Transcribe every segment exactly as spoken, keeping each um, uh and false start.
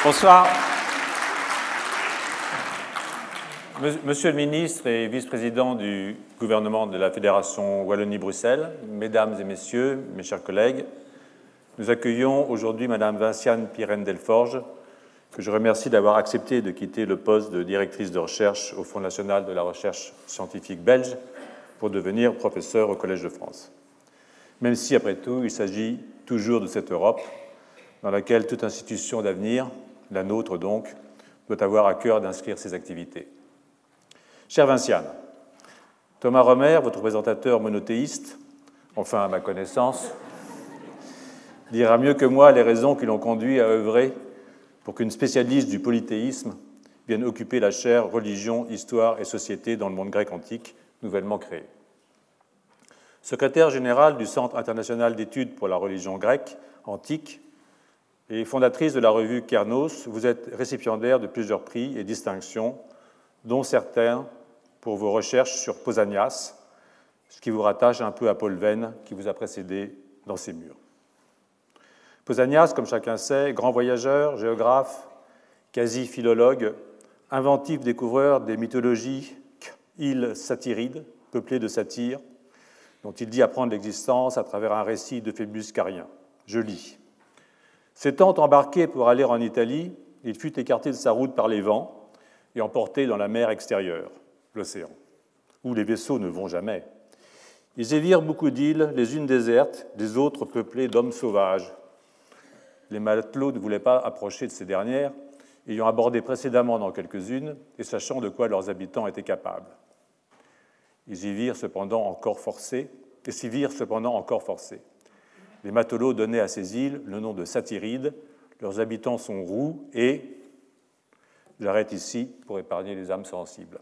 Bonsoir. Monsieur le ministre et vice-président du gouvernement de la Fédération Wallonie-Bruxelles, mesdames et messieurs, mes chers collègues, nous accueillons aujourd'hui Madame Vinciane Pirenne-Delforge, que je remercie d'avoir accepté de quitter le poste de directrice de recherche au Fonds national de la recherche scientifique belge pour devenir professeur au Collège de France. Même si, après tout, il s'agit toujours de cette Europe dans laquelle toute institution d'avenir, la nôtre donc, doit avoir à cœur d'inscrire ses activités. Chère Vinciane, Thomas Romer, votre présentateur monothéiste, enfin à ma connaissance, dira mieux que moi les raisons qui l'ont conduit à œuvrer pour qu'une spécialiste du polythéisme vienne occuper la chaire Religion, Histoire et Société dans le monde grec antique, nouvellement créée. Secrétaire général du Centre international d'études pour la religion grecque antique et fondatrice de la revue Kernos, vous êtes récipiendaire de plusieurs prix et distinctions, dont certains pour vos recherches sur Pausanias, ce qui vous rattache un peu à Paul Venn, qui vous a précédé dans ces murs. Pausanias, comme chacun sait, grand voyageur, géographe, quasi-philologue, inventif découvreur des mythologies îles satirides, peuplées de satyres, dont il dit apprendre l'existence à travers un récit d'Euphémius Carien. Je lis. S'étant embarqué pour aller en Italie, il fut écarté de sa route par les vents et emporté dans la mer extérieure, l'océan, où les vaisseaux ne vont jamais. Ils y virent beaucoup d'îles, les unes désertes, les autres peuplées d'hommes sauvages. Les matelots ne voulaient pas approcher de ces dernières, ayant abordé précédemment dans quelques-unes et sachant de quoi leurs habitants étaient capables. Ils y virent cependant encore forcés, et s'y virent cependant encore forcés. Les matelots donnaient à ces îles le nom de Satyrides, leurs habitants sont roux et... J'arrête ici pour épargner les âmes sensibles.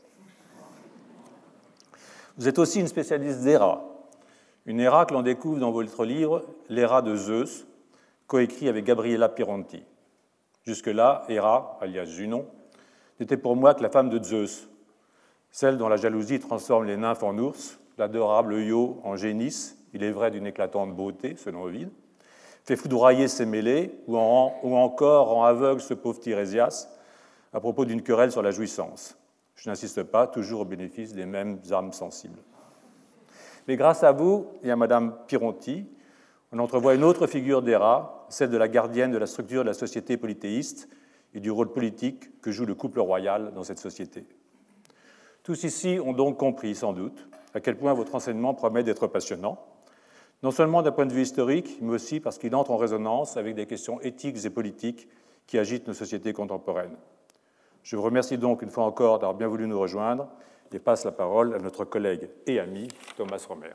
Vous êtes aussi une spécialiste d'Héra, une Héra que l'on découvre dans votre livre « L'Héra de Zeus », coécrit avec Gabriella Pironti. Jusque-là, Héra, alias Junon, n'était pour moi que la femme de Zeus, celle dont la jalousie transforme les nymphes en ours, l'adorable Io en génisse, il est vrai d'une éclatante beauté, selon Ovide, fait foudroyer ses mêlées, ou, en, ou encore rend aveugle ce pauvre Tirésias à propos d'une querelle sur la jouissance. Je n'insiste pas, toujours au bénéfice des mêmes âmes sensibles. Mais grâce à vous et à Madame Pironti, on entrevoit une autre figure d'Héra, celle de la gardienne de la structure de la société polythéiste et du rôle politique que joue le couple royal dans cette société. Tous ici ont donc compris, sans doute, à quel point votre enseignement promet d'être passionnant, non seulement d'un point de vue historique, mais aussi parce qu'il entre en résonance avec des questions éthiques et politiques qui agitent nos sociétés contemporaines. Je vous remercie donc une fois encore d'avoir bien voulu nous rejoindre et passe la parole à notre collègue et ami Thomas Romer.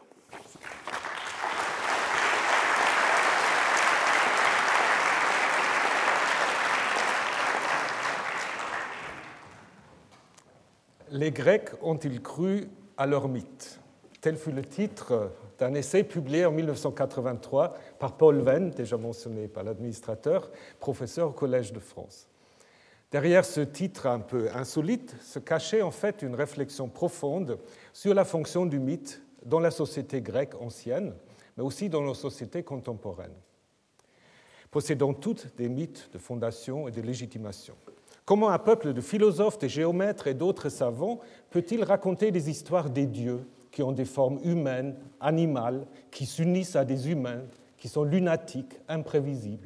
Les Grecs ont-ils cru à leur mythe ? Tel fut le titre d'un essai publié en mille neuf cent quatre-vingt-trois par Paul Venn, déjà mentionné par l'administrateur, professeur au Collège de France. Derrière ce titre un peu insolite se cachait en fait une réflexion profonde sur la fonction du mythe dans la société grecque ancienne, mais aussi dans nos sociétés contemporaines, possédant toutes des mythes de fondation et de légitimation. Comment un peuple de philosophes, de géomètres et d'autres savants peut-il raconter des histoires des dieux qui ont des formes humaines, animales, qui s'unissent à des humains, qui sont lunatiques, imprévisibles ?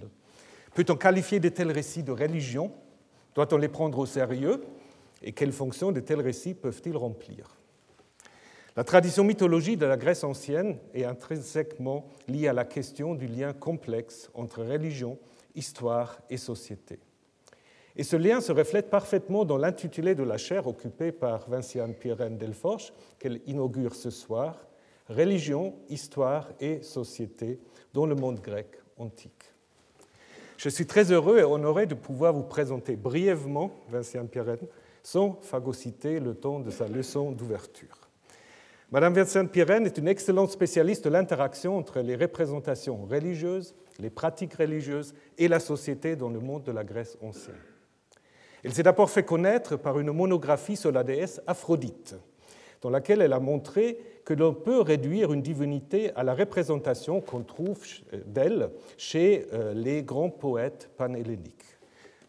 Peut-on qualifier de tels récits de religion ? Doit-on les prendre au sérieux ? Et quelles fonctions de tels récits peuvent-ils remplir ? La tradition mythologique de la Grèce ancienne est intrinsèquement liée à la question du lien complexe entre religion, histoire et société. Et ce lien se reflète parfaitement dans l'intitulé de la chaire occupée par Vinciane Pirenne-Delforge, qu'elle inaugure ce soir, « Religion, histoire et société dans le monde grec antique ». Je suis très heureux et honoré de pouvoir vous présenter brièvement Vinciane Pirenne, sans phagocyter le temps de sa leçon d'ouverture. Madame Vinciane Pirenne est une excellente spécialiste de l'interaction entre les représentations religieuses, les pratiques religieuses et la société dans le monde de la Grèce ancienne. Elle s'est d'abord fait connaître par une monographie sur la déesse Aphrodite, dans laquelle elle a montré que l'on peut réduire une divinité à la représentation qu'on trouve d'elle chez les grands poètes panhelléniques.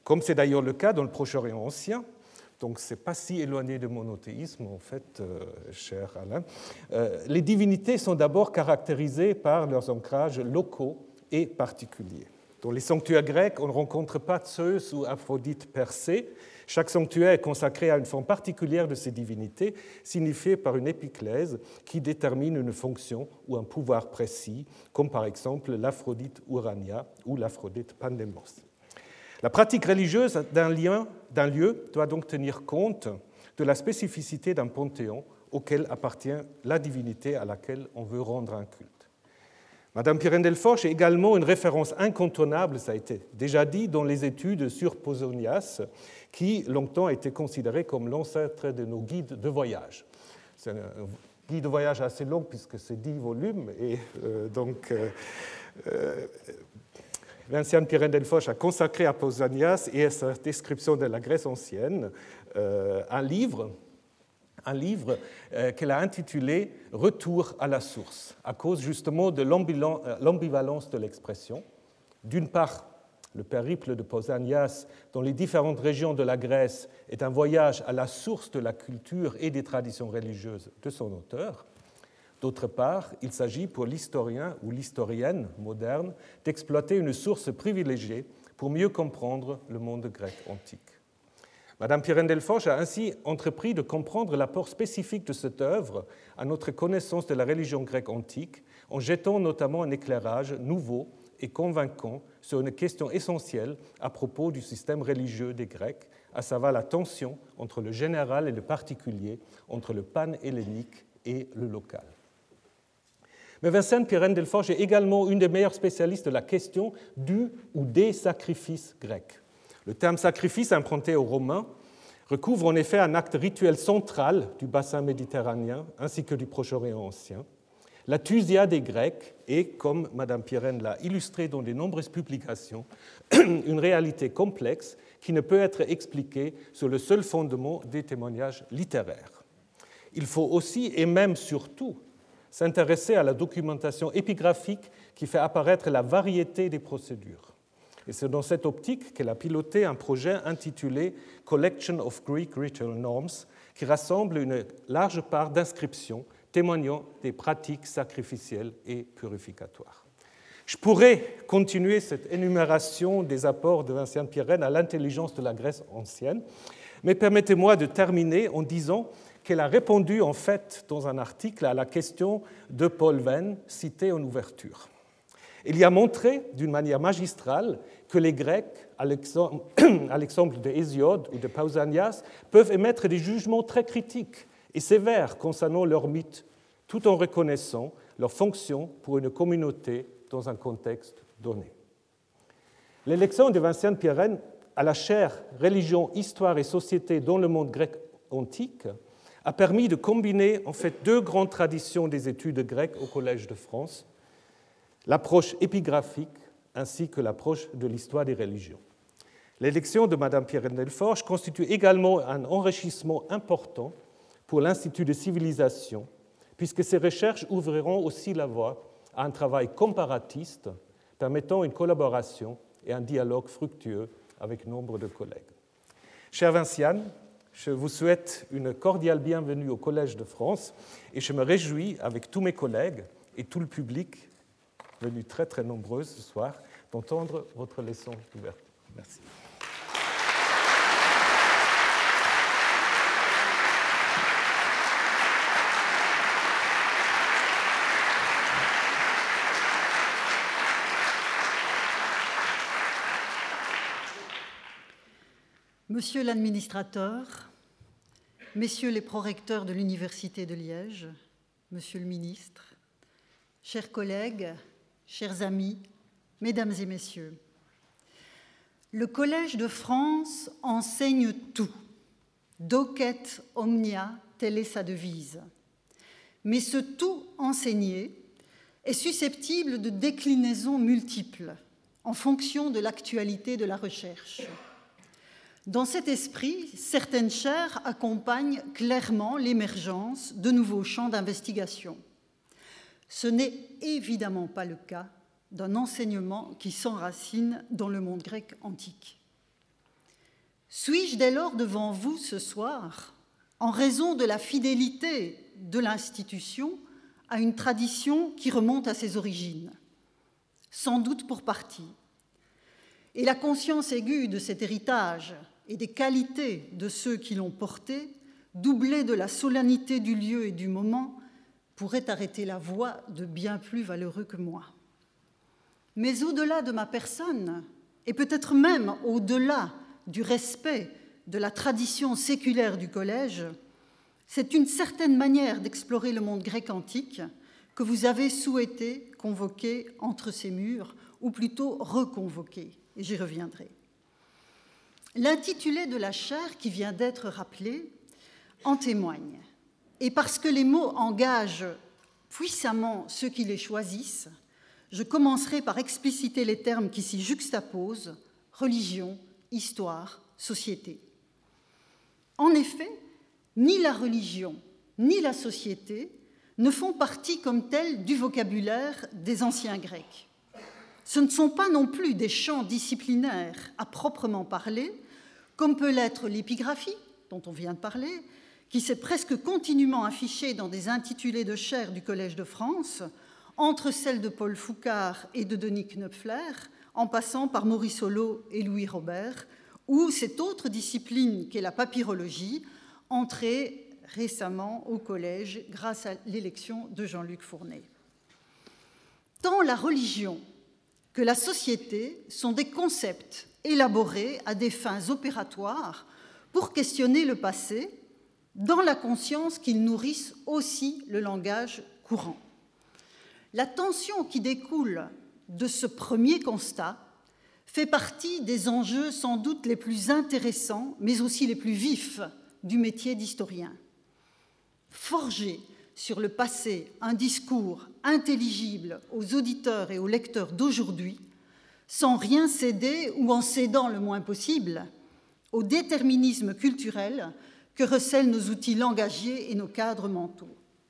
comme c'est d'ailleurs le cas dans le Proche-Orient ancien. Donc, ce n'est pas si éloigné du monothéisme, en fait, euh, cher Alain. Euh, les divinités sont d'abord caractérisées par leurs ancrages locaux et particuliers. Dans les sanctuaires grecs, on ne rencontre pas Zeus ou Aphrodite per se. Chaque sanctuaire est consacré à une forme particulière de ces divinités, signifiée par une épiclèse qui détermine une fonction ou un pouvoir précis, comme par exemple l'Aphrodite Urania ou l'Aphrodite Pandemos. La pratique religieuse d'un lieu, d'un lieu doit donc tenir compte de la spécificité d'un panthéon auquel appartient la divinité à laquelle on veut rendre un culte. Madame Pirène-Delforge est également une référence incontournable, ça a été déjà dit, dans les études sur Pausanias, qui longtemps a été considéré comme l'ancêtre de nos guides de voyage. C'est un guide de voyage assez long puisque c'est dix volumes, et euh, donc euh, euh, Vinciane Pirène-Delforge a consacré à Pausanias et à sa description de la Grèce ancienne euh, un livre, un livre euh, qu'elle a intitulé « Retour à la source », à cause justement de l'ambivalence de l'expression. D'une part, le périple de Pausanias dans les différentes régions de la Grèce est un voyage à la source de la culture et des traditions religieuses de son auteur. D'autre part, il s'agit pour l'historien ou l'historienne moderne d'exploiter une source privilégiée pour mieux comprendre le monde grec antique. Madame Pirène-Delforge a ainsi entrepris de comprendre l'apport spécifique de cette œuvre à notre connaissance de la religion grecque antique, en jetant notamment un éclairage nouveau et convaincant sur une question essentielle à propos du système religieux des Grecs, à savoir la tension entre le général et le particulier, entre le pan-hellénique et le local. Mais Vinciane Pirène-Delforge est également une des meilleures spécialistes de la question du ou des sacrifices grecs. Le terme sacrifice emprunté aux Romains recouvre en effet un acte rituel central du bassin méditerranéen ainsi que du Proche-Orient ancien. La thusia des Grecs est, comme Madame Pirène l'a illustré dans de nombreuses publications, une réalité complexe qui ne peut être expliquée sur le seul fondement des témoignages littéraires. Il faut aussi, et même surtout, s'intéresser à la documentation épigraphique qui fait apparaître la variété des procédures. Et c'est dans cette optique qu'elle a piloté un projet intitulé « Collection of Greek Ritual Norms » qui rassemble une large part d'inscriptions témoignant des pratiques sacrificielles et purificatoires. Je pourrais continuer cette énumération des apports de Vinciane Pirène à l'intelligence de la Grèce ancienne, mais permettez-moi de terminer en disant qu'elle a répondu en fait dans un article à la question de Paul Venn cité en ouverture. Il y a montré d'une manière magistrale que les Grecs, à l'exemple de Hésiode ou de Pausanias, peuvent émettre des jugements très critiques et sévères concernant leur mythe, tout en reconnaissant leur fonction pour une communauté dans un contexte donné. L'élection de Vinciane Pirène à la chaire Religion, Histoire et Société dans le monde grec antique a permis de combiner en fait deux grandes traditions des études grecques au Collège de France, l'approche épigraphique ainsi que l'approche de l'histoire des religions. L'élection de Madame Pirène-Delforge constitue également un enrichissement important pour l'Institut de civilisation, puisque ces recherches ouvriront aussi la voie à un travail comparatiste permettant une collaboration et un dialogue fructueux avec nombre de collègues. Chère Vinciane, je vous souhaite une cordiale bienvenue au Collège de France et je me réjouis, avec tous mes collègues et tout le public, venu très très nombreux ce soir, d'entendre votre leçon d'ouverture. Merci. Monsieur l'administrateur, messieurs les prorecteurs de l'Université de Liège, monsieur le ministre, chers collègues, chers amis, mesdames et messieurs, le Collège de France enseigne tout. Docet omnia, telle est sa devise. Mais ce tout enseigné est susceptible de déclinaisons multiples en fonction de l'actualité de la recherche. Dans cet esprit, certaines chaires accompagnent clairement l'émergence de nouveaux champs d'investigation. Ce n'est évidemment pas le cas d'un enseignement qui s'enracine dans le monde grec antique. Suis-je dès lors devant vous ce soir en raison de la fidélité de l'institution à une tradition qui remonte à ses origines? Sans doute pour partie. Et la conscience aiguë de cet héritage et des qualités de ceux qui l'ont porté, doublée de la solennité du lieu et du moment, pourrait arrêter la voix de bien plus valeureux que moi. Mais au-delà de ma personne, et peut-être même au-delà du respect de la tradition séculaire du collège, c'est une certaine manière d'explorer le monde grec antique que vous avez souhaité convoquer entre ces murs, ou plutôt reconvoquer, et j'y reviendrai. L'intitulé de la chaire qui vient d'être rappelé en témoigne, et parce que les mots engagent puissamment ceux qui les choisissent, je commencerai par expliciter les termes qui s'y juxtaposent: religion, histoire, société. En effet, ni la religion ni la société ne font partie comme telles du vocabulaire des anciens Grecs. Ce ne sont pas non plus des champs disciplinaires à proprement parler, comme peut l'être l'épigraphie, dont on vient de parler, qui s'est presque continuellement affichée dans des intitulés de chaires du Collège de France, entre celles de Paul Foucard et de Denis Knöpfler, en passant par Maurice Holleaux et Louis Robert, ou cette autre discipline qu'est la papyrologie, entrée récemment au collège grâce à l'élection de Jean-Luc Fournet. Tant la religion que la société sont des concepts élaborés à des fins opératoires pour questionner le passé, dans la conscience qu'ils nourrissent aussi le langage courant. La tension qui découle de ce premier constat fait partie des enjeux sans doute les plus intéressants, mais aussi les plus vifs du métier d'historien. Forger sur le passé un discours intelligible aux auditeurs et aux lecteurs d'aujourd'hui, sans rien céder ou en cédant le moins possible au déterminisme culturel que recèlent nos outils langagiers et nos cadres mentaux.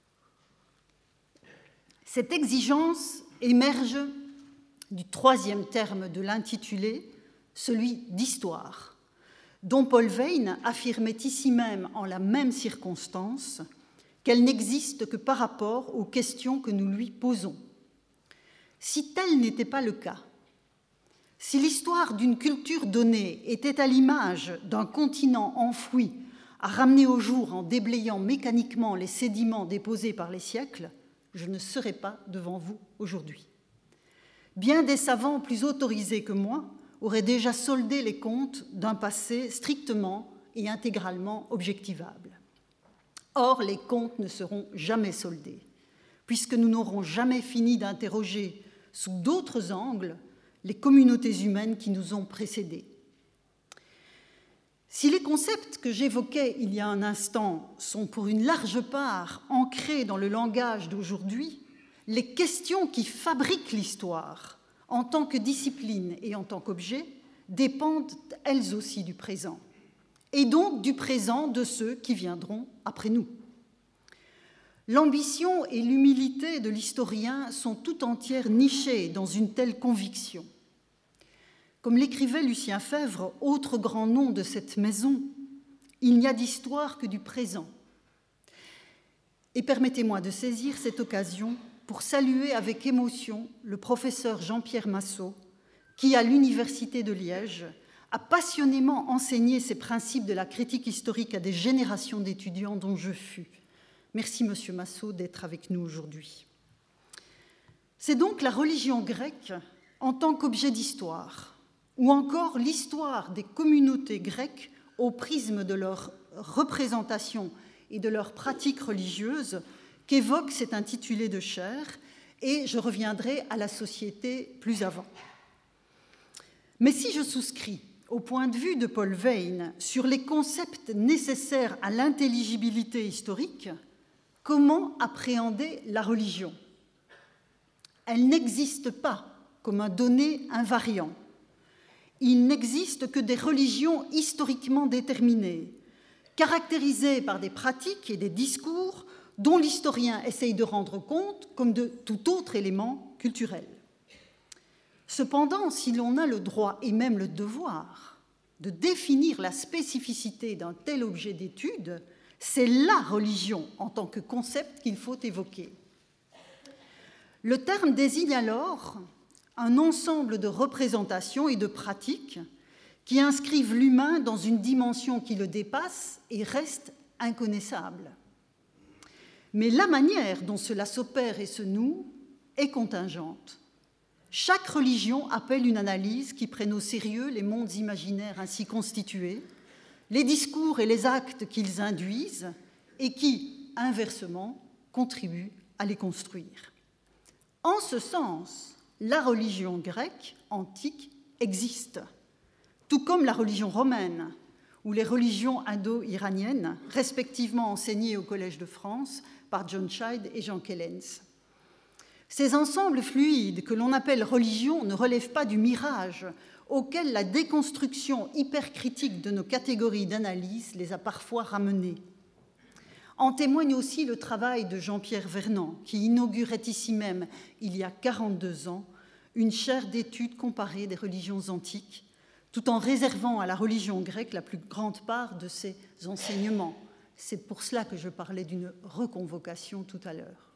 Cette exigence émerge du troisième terme de l'intitulé, celui d'histoire, dont Paul Veyne affirmait ici même, en la même circonstance, qu'elle n'existe que par rapport aux questions que nous lui posons. Si tel n'était pas le cas, si l'histoire d'une culture donnée était à l'image d'un continent enfoui à ramener au jour en déblayant mécaniquement les sédiments déposés par les siècles, je ne serais pas devant vous aujourd'hui. Bien des savants plus autorisés que moi auraient déjà soldé les comptes d'un passé strictement et intégralement objectivable. Or, les comptes ne seront jamais soldés, puisque nous n'aurons jamais fini d'interroger sous d'autres angles les communautés humaines qui nous ont précédés. Si les concepts que j'évoquais il y a un instant sont pour une large part ancrés dans le langage d'aujourd'hui, les questions qui fabriquent l'histoire en tant que discipline et en tant qu'objet dépendent elles aussi du présent, et donc du présent de ceux qui viendront après nous. L'ambition et l'humilité de l'historien sont tout entières nichées dans une telle conviction. Comme l'écrivait Lucien Febvre, autre grand nom de cette maison, il n'y a d'histoire que du présent. Et permettez-moi de saisir cette occasion pour saluer avec émotion le professeur Jean-Pierre Massot, qui, à l'Université de Liège, a passionnément enseigné ces principes de la critique historique à des générations d'étudiants dont je fus. Merci, monsieur Massot, d'être avec nous aujourd'hui. C'est donc la religion grecque en tant qu'objet d'histoire, ou encore l'histoire des communautés grecques au prisme de leur représentation et de leurs pratiques religieuses qu'évoque cet intitulé de chaire, et je reviendrai à la société plus avant. Mais si je souscris au point de vue de Paul Veyne sur les concepts nécessaires à l'intelligibilité historique, comment appréhender la religion? Elle n'existe pas comme un donné invariant. Il n'existe que des religions historiquement déterminées, caractérisées par des pratiques et des discours dont l'historien essaye de rendre compte comme de tout autre élément culturel. Cependant, si l'on a le droit et même le devoir de définir la spécificité d'un tel objet d'étude, c'est la religion en tant que concept qu'il faut évoquer. Le terme désigne alors un ensemble de représentations et de pratiques qui inscrivent l'humain dans une dimension qui le dépasse et reste inconnaissable. Mais la manière dont cela s'opère et se noue est contingente. Chaque religion appelle une analyse qui prenne au sérieux les mondes imaginaires ainsi constitués, les discours et les actes qu'ils induisent et qui, inversement, contribuent à les construire. En ce sens, la religion grecque antique existe, tout comme la religion romaine ou les religions indo-iraniennes, respectivement enseignées au Collège de France par John Child et Jean Kellens. Ces ensembles fluides que l'on appelle religion ne relèvent pas du mirage auquel la déconstruction hypercritique de nos catégories d'analyse les a parfois ramenés. En témoigne aussi le travail de Jean-Pierre Vernant, qui inaugurait ici même, il y a quarante-deux ans, une chaire d'études comparées des religions antiques, tout en réservant à la religion grecque la plus grande part de ses enseignements. C'est pour cela que je parlais d'une reconvocation tout à l'heure.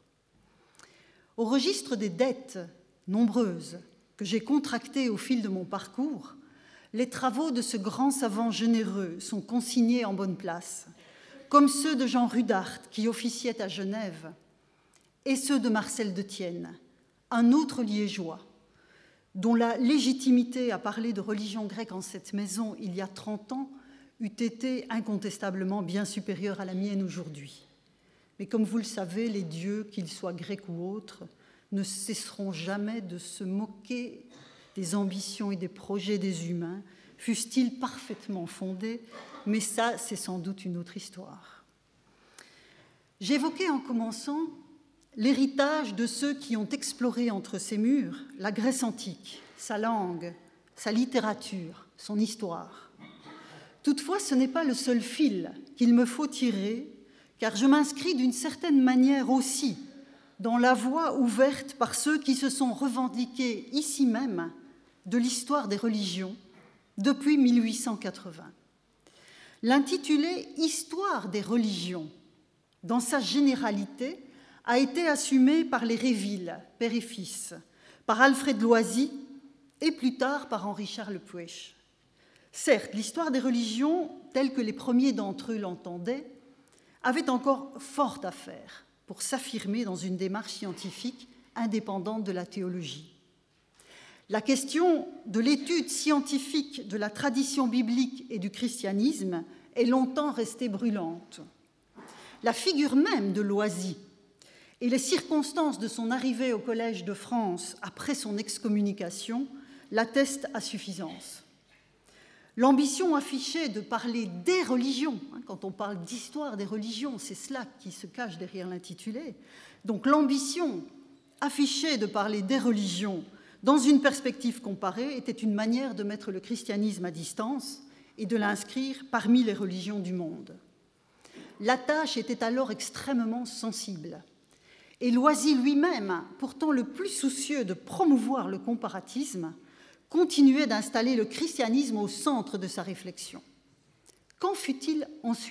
Au registre des dettes nombreuses que j'ai contractées au fil de mon parcours, les travaux de ce grand savant généreux sont consignés en bonne place, comme ceux de Jean Rudart, qui officiait à Genève, et ceux de Marcel de Thienne, un autre liégeois, dont la légitimité à parler de religion grecque en cette maison il y a trente ans eût été incontestablement bien supérieure à la mienne aujourd'hui. Mais comme vous le savez, les dieux, qu'ils soient grecs ou autres, ne cesseront jamais de se moquer des ambitions et des projets des humains, fussent-ils parfaitement fondés, mais ça, c'est sans doute une autre histoire. J'évoquais en commençant l'héritage de ceux qui ont exploré entre ces murs la Grèce antique, sa langue, sa littérature, son histoire. Toutefois, ce n'est pas le seul fil qu'il me faut tirer, car je m'inscris d'une certaine manière aussi dans la voie ouverte par ceux qui se sont revendiqués ici même de l'histoire des religions depuis mille huit cent quatre-vingts. L'intitulé « Histoire des religions », dans sa généralité, a été assumé par les Réville, père et fils, par Alfred Loisy et plus tard par Henri-Charles Puech. Certes, l'histoire des religions, telle que les premiers d'entre eux l'entendaient, avait encore fort à faire pour s'affirmer dans une démarche scientifique indépendante de la théologie. La question de l'étude scientifique de la tradition biblique et du christianisme est longtemps restée brûlante. La figure même de Loisy et les circonstances de son arrivée au Collège de France après son excommunication l'attestent à suffisance. L'ambition affichée de parler des religions, hein, quand on parle d'histoire des religions, c'est cela qui se cache derrière l'intitulé. Donc l'ambition affichée de parler des religions dans une perspective comparée était une manière de mettre le christianisme à distance et de l'inscrire parmi les religions du monde. La tâche était alors extrêmement sensible. Et Loisy lui-même, pourtant le plus soucieux de promouvoir le comparatisme, continuait d'installer le christianisme au centre de sa réflexion. Qu'en fut-il ensuite ?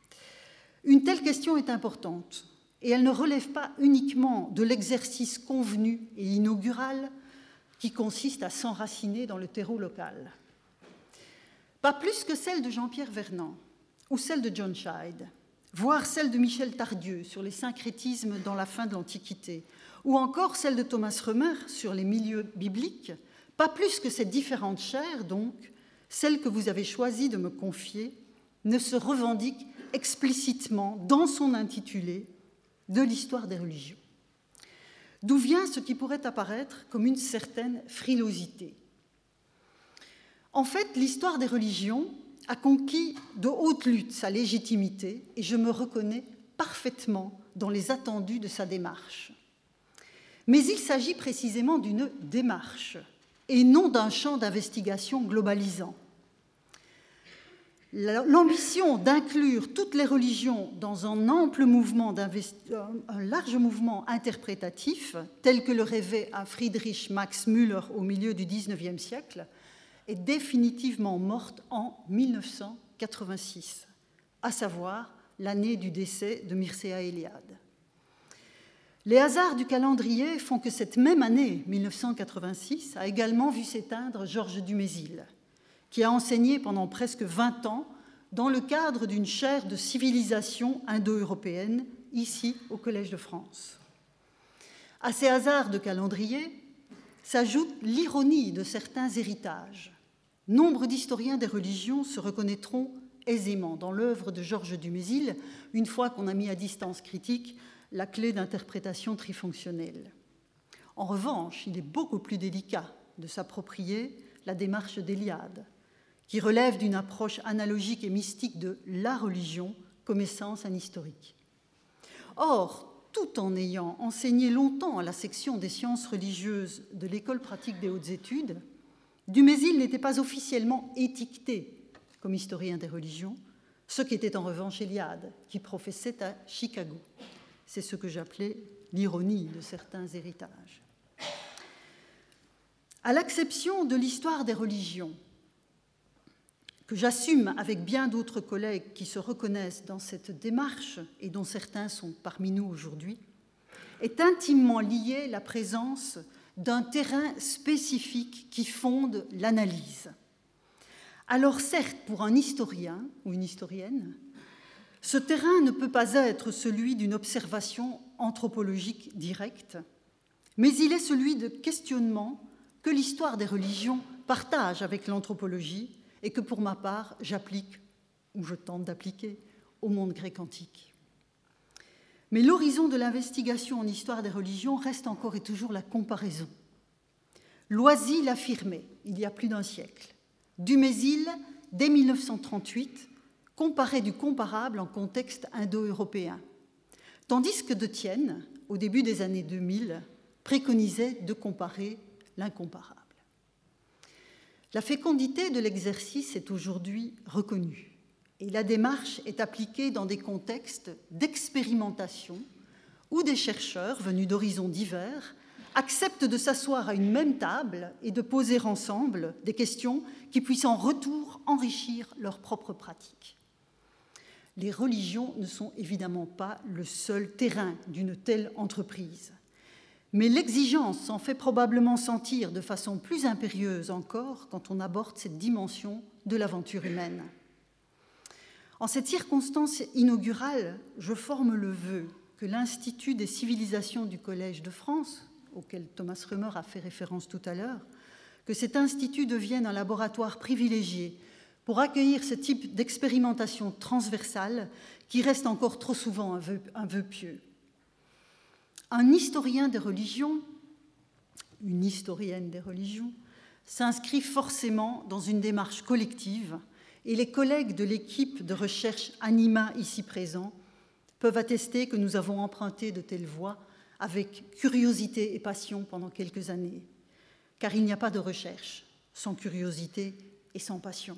Une telle question est importante, et elle ne relève pas uniquement de l'exercice convenu et inaugural qui consiste à s'enraciner dans le terreau local. Pas plus que celle de Jean-Pierre Vernant ou celle de John Child, voire celle de Michel Tardieu sur les syncrétismes dans la fin de l'Antiquité, ou encore celle de Thomas Römer sur les milieux bibliques, pas plus que ces différentes chaires, donc, celle que vous avez choisi de me confier, ne se revendique explicitement dans son intitulé de l'histoire des religions. D'où vient ce qui pourrait apparaître comme une certaine frilosité. En fait, l'histoire des religions a conquis de haute lutte sa légitimité et je me reconnais parfaitement dans les attendus de sa démarche. Mais il s'agit précisément d'une démarche et non d'un champ d'investigation globalisant. L'ambition d'inclure toutes les religions dans un ample mouvement, un large mouvement interprétatif, tel que le rêvait un Friedrich Max Müller au milieu du dix-neuvième siècle, est définitivement morte en mille neuf cent quatre-vingt-six, à savoir l'année du décès de Mircea Eliade. Les hasards du calendrier font que cette même année, mille neuf cent quatre-vingt-six, a également vu s'éteindre Georges Dumézil, qui a enseigné pendant presque vingt ans dans le cadre d'une chaire de civilisation indo-européenne, ici au Collège de France. À ces hasards de calendrier s'ajoute l'ironie de certains héritages. Nombre d'historiens des religions se reconnaîtront aisément dans l'œuvre de Georges Dumézil, une fois qu'on a mis à distance critique la clé d'interprétation trifonctionnelle. En revanche, il est beaucoup plus délicat de s'approprier la démarche d'Eliade, qui relève d'une approche analogique et mystique de la religion comme essence anhistorique. Or, tout en ayant enseigné longtemps à la section des sciences religieuses de l'École pratique des hautes études, Dumézil n'était pas officiellement étiqueté comme historien des religions, ce qu'était en revanche Eliade, qui professait à Chicago. C'est ce que j'appelais l'ironie de certains héritages. À l'exception de l'histoire des religions, que j'assume avec bien d'autres collègues qui se reconnaissent dans cette démarche, et dont certains sont parmi nous aujourd'hui, est intimement liée la présence d'un terrain spécifique qui fonde l'analyse. Alors certes, pour un historien ou une historienne, ce terrain ne peut pas être celui d'une observation anthropologique directe, mais il est celui de questionnements que l'histoire des religions partage avec l'anthropologie et que pour ma part j'applique, ou je tente d'appliquer, au monde grec antique. Mais l'horizon de l'investigation en histoire des religions reste encore et toujours la comparaison. Loisy l'affirmait il y a plus d'un siècle. Dumézil, dès mille neuf cent trente-huit, comparait du comparable en contexte indo-européen, tandis que De Tienne, au début des années deux mille, préconisait de comparer l'incomparable. La fécondité de l'exercice est aujourd'hui reconnue et la démarche est appliquée dans des contextes d'expérimentation où des chercheurs venus d'horizons divers acceptent de s'asseoir à une même table et de poser ensemble des questions qui puissent en retour enrichir leur propre pratique. Les religions ne sont évidemment pas le seul terrain d'une telle entreprise, mais l'exigence s'en fait probablement sentir de façon plus impérieuse encore quand on aborde cette dimension de l'aventure humaine. En cette circonstance inaugurale, je forme le vœu que l'Institut des civilisations du Collège de France, auquel Thomas Römer a fait référence tout à l'heure, que cet institut devienne un laboratoire privilégié pour accueillir ce type d'expérimentation transversale qui reste encore trop souvent un vœu, un vœu pieux. Un historien des religions, une historienne des religions, s'inscrit forcément dans une démarche collective et les collègues de l'équipe de recherche Anima ici présents peuvent attester que nous avons emprunté de telles voies avec curiosité et passion pendant quelques années, car il n'y a pas de recherche sans curiosité et sans passion.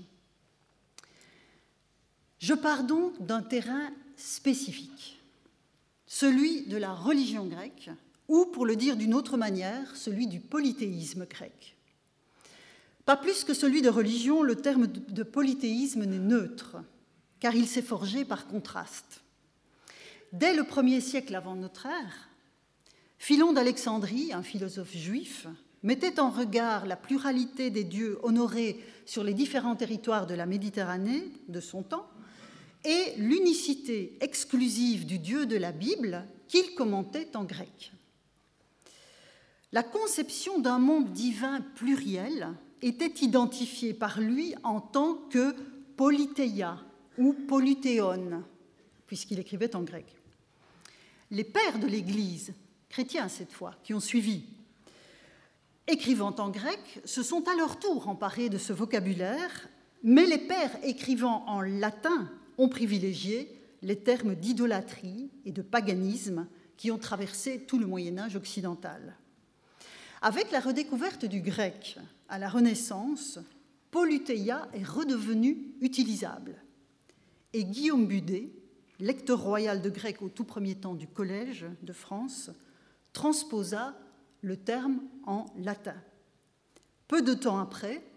Je pars donc d'un terrain spécifique, celui de la religion grecque, ou, pour le dire d'une autre manière, celui du polythéisme grec. Pas plus que celui de religion, le terme de polythéisme n'est neutre, car il s'est forgé par contraste. Dès le premier siècle avant notre ère, Philon d'Alexandrie, un philosophe juif, mettait en regard la pluralité des dieux honorés sur les différents territoires de la Méditerranée de son temps et l'unicité exclusive du Dieu de la Bible qu'il commentait en grec. La conception d'un monde divin pluriel était identifiée par lui en tant que polithéia ou polythéon, puisqu'il écrivait en grec. Les pères de l'Église, chrétiens cette fois, qui ont suivi, écrivant en grec, se sont à leur tour emparés de ce vocabulaire, mais les pères écrivant en latin ont privilégié les termes d'idolâtrie et de paganisme qui ont traversé tout le Moyen-Âge occidental. Avec la redécouverte du grec à la Renaissance, poluthéia est redevenu utilisable. Et Guillaume Budet, lecteur royal de grec au tout premier temps du Collège de France, transposa le terme en latin. Peu de temps après,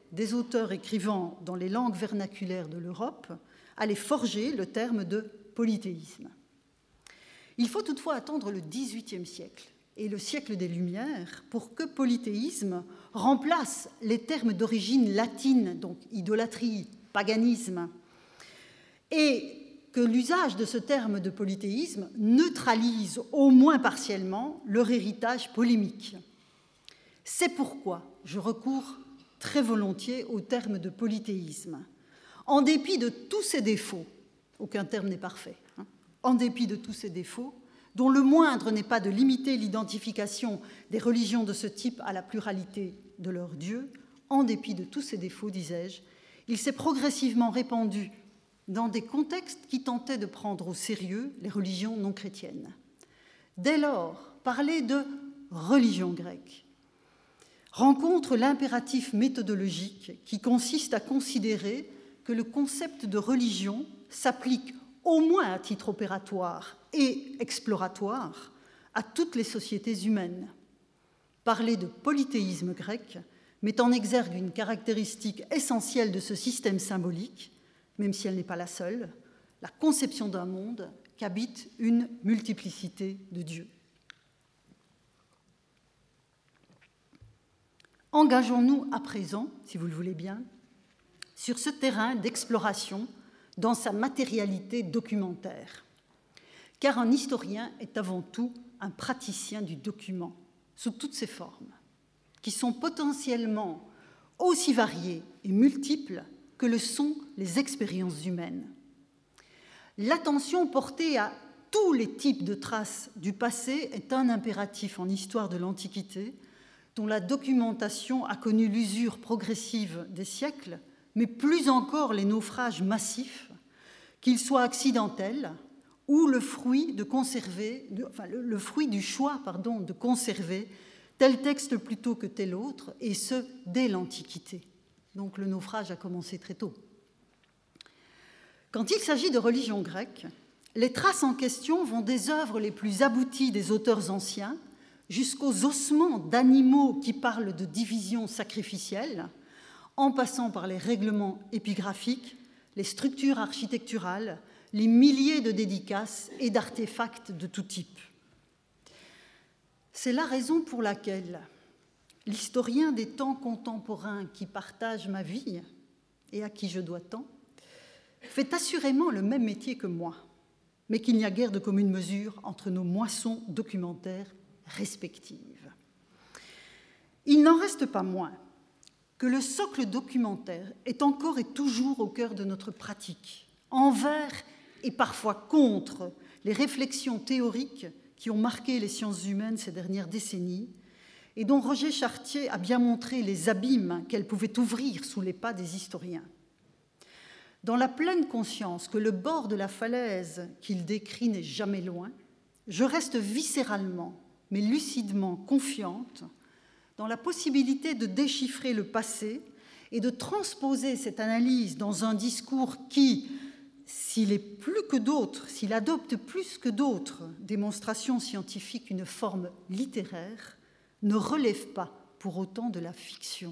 des auteurs écrivant dans les langues vernaculaires de l'Europe allaient forger le terme de polythéisme. Il faut toutefois attendre le dix-huitième siècle et le siècle des Lumières pour que polythéisme remplace les termes d'origine latine, donc idolâtrie, paganisme, et que l'usage de ce terme de polythéisme neutralise au moins partiellement leur héritage polémique. C'est pourquoi je recours très volontiers au terme de polythéisme, en dépit de tous ses défauts, aucun terme n'est parfait, hein, en dépit de tous ses défauts, dont le moindre n'est pas de limiter l'identification des religions de ce type à la pluralité de leurs dieux, en dépit de tous ces défauts, disais-je, il s'est progressivement répandu dans des contextes qui tentaient de prendre au sérieux les religions non chrétiennes. Dès lors, parler de religion grecque rencontre l'impératif méthodologique qui consiste à considérer que le concept de religion s'applique au moins à titre opératoire et exploratoire à toutes les sociétés humaines. Parler de polythéisme grec met en exergue une caractéristique essentielle de ce système symbolique, même si elle n'est pas la seule, la conception d'un monde qu'habite une multiplicité de dieux. Engageons-nous à présent, si vous le voulez bien, sur ce terrain d'exploration dans sa matérialité documentaire. Car un historien est avant tout un praticien du document, sous toutes ses formes, qui sont potentiellement aussi variées et multiples que le sont les expériences humaines. L'attention portée à tous les types de traces du passé est un impératif en histoire de l'Antiquité, dont la documentation a connu l'usure progressive des siècles, mais plus encore les naufrages massifs, qu'ils soient accidentels ou le fruit, de conserver, de, enfin, le, le fruit du choix pardon, de conserver tel texte plutôt que tel autre, et ce, dès l'Antiquité. Donc le naufrage a commencé très tôt. Quand il s'agit de religion grecque, les traces en question vont des œuvres les plus abouties des auteurs anciens jusqu'aux ossements d'animaux qui parlent de division sacrificielle, en passant par les règlements épigraphiques, les structures architecturales, les milliers de dédicaces et d'artefacts de tout type. C'est la raison pour laquelle l'historien des temps contemporains qui partage ma vie et à qui je dois tant fait assurément le même métier que moi, mais qu'il n'y a guère de commune mesure entre nos moissons documentaires respectives. Il n'en reste pas moins que le socle documentaire est encore et toujours au cœur de notre pratique, envers et parfois contre les réflexions théoriques qui ont marqué les sciences humaines ces dernières décennies et dont Roger Chartier a bien montré les abîmes qu'elles pouvaient ouvrir sous les pas des historiens. Dans la pleine conscience que le bord de la falaise qu'il décrit n'est jamais loin, je reste viscéralement, mais lucidement confiante dans la possibilité de déchiffrer le passé et de transposer cette analyse dans un discours qui, s'il est plus que d'autres, s'il adopte plus que d'autres démonstrations scientifiques une forme littéraire, ne relève pas pour autant de la fiction.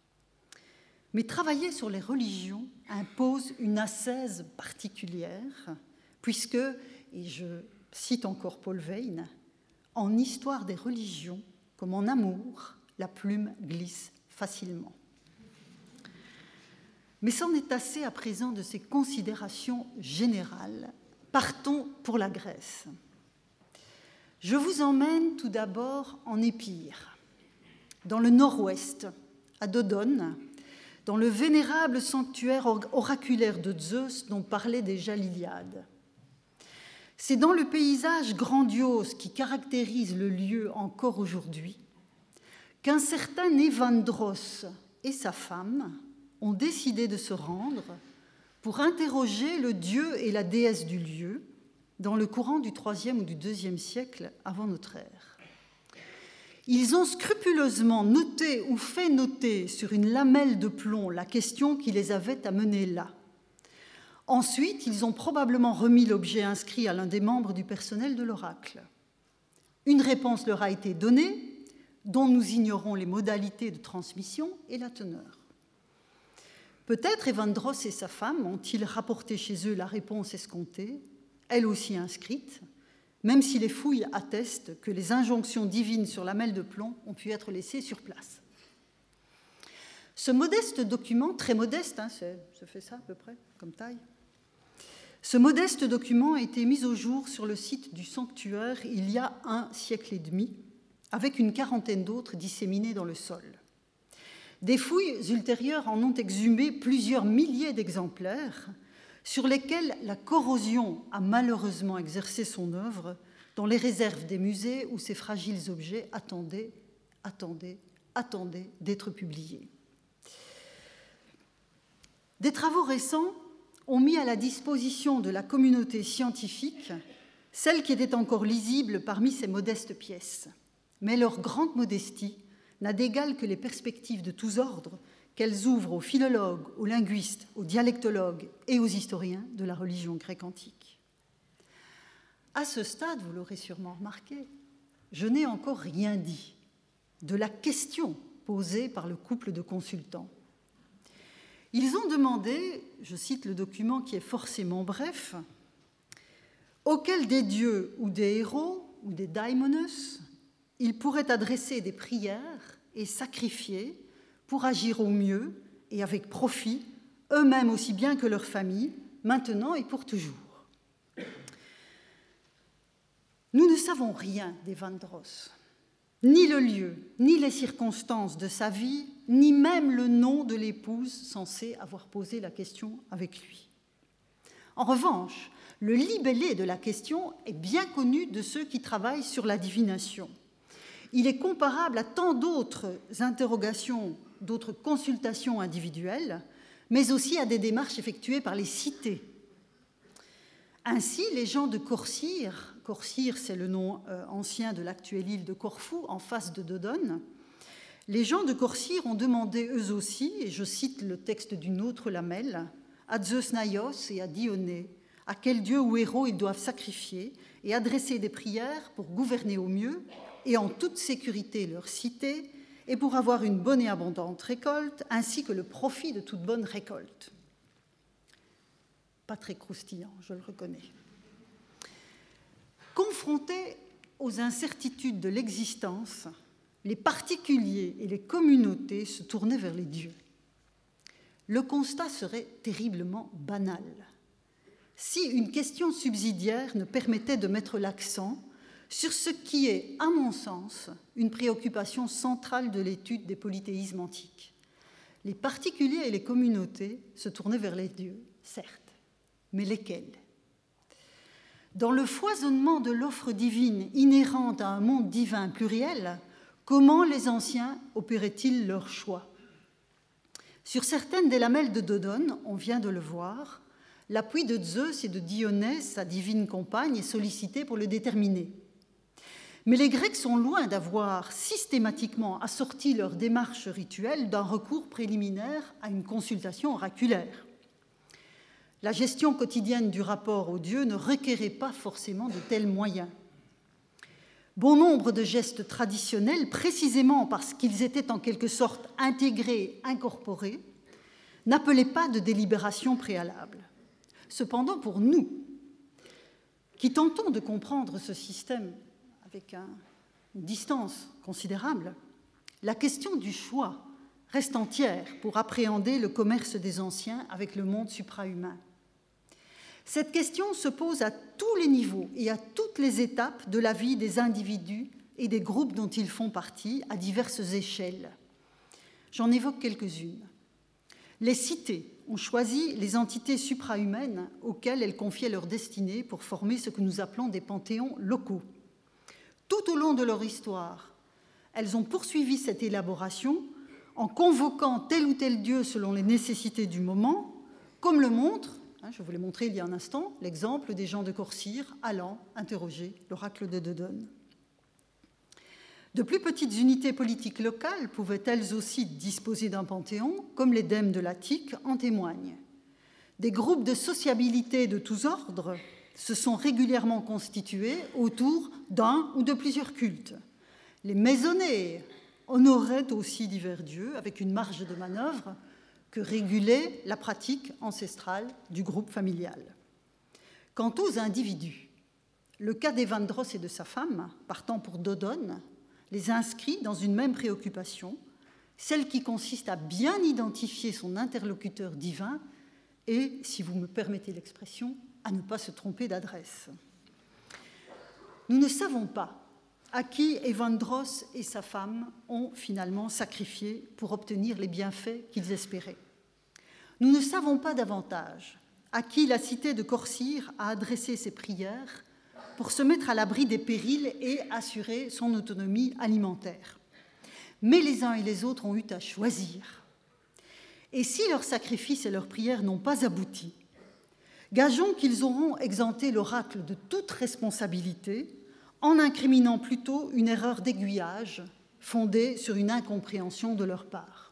Mais travailler sur les religions impose une ascèse particulière, puisque, et je cite encore Paul Veyne, en histoire des religions, comme en amour, la plume glisse facilement. Mais c'en est assez à présent de ces considérations générales. Partons pour la Grèce. Je vous emmène tout d'abord en Épire, dans le nord-ouest, à Dodone, dans le vénérable sanctuaire oraculaire de Zeus dont parlait déjà l'Iliade. C'est dans le paysage grandiose qui caractérise le lieu encore aujourd'hui qu'un certain Évandros et sa femme ont décidé de se rendre pour interroger le dieu et la déesse du lieu dans le courant du troisième ou du deuxième siècle avant notre ère. Ils ont scrupuleusement noté ou fait noter sur une lamelle de plomb la question qui les avait amenés là. Ensuite, ils ont probablement remis l'objet inscrit à l'un des membres du personnel de l'oracle. Une réponse leur a été donnée, dont nous ignorons les modalités de transmission et la teneur. Peut-être Evandros et sa femme ont-ils rapporté chez eux la réponse escomptée, elle aussi inscrite, même si les fouilles attestent que les injonctions divines sur lamelle de plomb ont pu être laissées sur place. Ce modeste document, très modeste, hein, ça fait ça à peu près, comme taille, ce modeste document a été mis au jour sur le site du sanctuaire il y a un siècle et demi, avec une quarantaine d'autres disséminés dans le sol. Des fouilles ultérieures en ont exhumé plusieurs milliers d'exemplaires sur lesquels la corrosion a malheureusement exercé son œuvre dans les réserves des musées où ces fragiles objets attendaient, attendaient, attendaient d'être publiés. Des travaux récents ont mis à la disposition de la communauté scientifique celles qui étaient encore lisibles parmi ces modestes pièces, mais leur grande modestie n'a d'égal que les perspectives de tous ordres qu'elles ouvrent aux philologues, aux linguistes, aux dialectologues et aux historiens de la religion grecque antique. À ce stade, vous l'aurez sûrement remarqué, je n'ai encore rien dit de la question posée par le couple de consultants. Ils ont demandé, je cite le document qui est forcément bref, auquel des dieux ou des héros ou des daimonos ils pourraient adresser des prières et sacrifier pour agir au mieux et avec profit, eux-mêmes aussi bien que leurs familles, maintenant et pour toujours. Nous ne savons rien d'Evandros, ni le lieu, ni les circonstances de sa vie, ni même le nom de l'épouse censée avoir posé la question avec lui. En revanche, le libellé de la question est bien connu de ceux qui travaillent sur la divination. Il est comparable à tant d'autres interrogations, d'autres consultations individuelles, mais aussi à des démarches effectuées par les cités. Ainsi, les gens de Corcyre, Corcyre c'est le nom euh, ancien de l'actuelle île de Corfou, en face de Dodone, les gens de Corcyre ont demandé eux aussi, et je cite le texte d'une autre lamelle, à Zeus Naios et à Dionée, à quel dieu ou héros ils doivent sacrifier et adresser des prières pour gouverner au mieux et en toute sécurité leur cité, et pour avoir une bonne et abondante récolte, ainsi que le profit de toute bonne récolte. Pas très croustillant, je le reconnais. Confrontés aux incertitudes de l'existence, les particuliers et les communautés se tournaient vers les dieux. Le constat serait terriblement banal. Si une question subsidiaire ne permettait de mettre l'accent sur ce qui est, à mon sens, une préoccupation centrale de l'étude des polythéismes antiques. Les particuliers et les communautés se tournaient vers les dieux, certes, mais lesquels ? Dans le foisonnement de l'offre divine inhérente à un monde divin pluriel, comment les anciens opéraient-ils leur choix ? Sur certaines des lamelles de Dodone, on vient de le voir, l'appui de Zeus et de Dionée, sa divine compagne, est sollicité pour le déterminer. Mais les Grecs sont loin d'avoir systématiquement assorti leur démarche rituelle d'un recours préliminaire à une consultation oraculaire. La gestion quotidienne du rapport aux dieux ne requérait pas forcément de tels moyens. Bon nombre de gestes traditionnels, précisément parce qu'ils étaient en quelque sorte intégrés, incorporés, n'appelaient pas de délibération préalable. Cependant, pour nous, qui tentons de comprendre ce système avec un, une distance considérable, la question du choix reste entière pour appréhender le commerce des anciens avec le monde suprahumain. Cette question se pose à tous les niveaux et à toutes les étapes de la vie des individus et des groupes dont ils font partie à diverses échelles. J'en évoque quelques-unes. Les cités ont choisi les entités suprahumaines auxquelles elles confiaient leur destinée pour former ce que nous appelons des panthéons locaux. Tout au long de leur histoire, elles ont poursuivi cette élaboration en convoquant tel ou tel dieu selon les nécessités du moment, comme le montre, hein, je vous l'ai montré il y a un instant, l'exemple des gens de Corcyre allant interroger l'oracle de Dodone. De plus petites unités politiques locales pouvaient elles aussi disposer d'un panthéon, comme les dèmes de l'Attique en témoignent. Des groupes de sociabilité de tous ordres se sont régulièrement constitués autour d'un ou de plusieurs cultes. Les maisonnées honoraient aussi divers dieux avec une marge de manœuvre que régulait la pratique ancestrale du groupe familial. Quant aux individus, le cas d'Evandros et de sa femme, partant pour Dodone, les inscrit dans une même préoccupation, celle qui consiste à bien identifier son interlocuteur divin et, si vous me permettez l'expression, à ne pas se tromper d'adresse. Nous ne savons pas à qui Evandros et sa femme ont finalement sacrifié pour obtenir les bienfaits qu'ils espéraient. Nous ne savons pas davantage à qui la cité de Corcyre a adressé ses prières pour se mettre à l'abri des périls et assurer son autonomie alimentaire. Mais les uns et les autres ont eu à choisir. Et si leurs sacrifices et leurs prières n'ont pas abouti, gageons qu'ils auront exempté l'oracle de toute responsabilité en incriminant plutôt une erreur d'aiguillage fondée sur une incompréhension de leur part.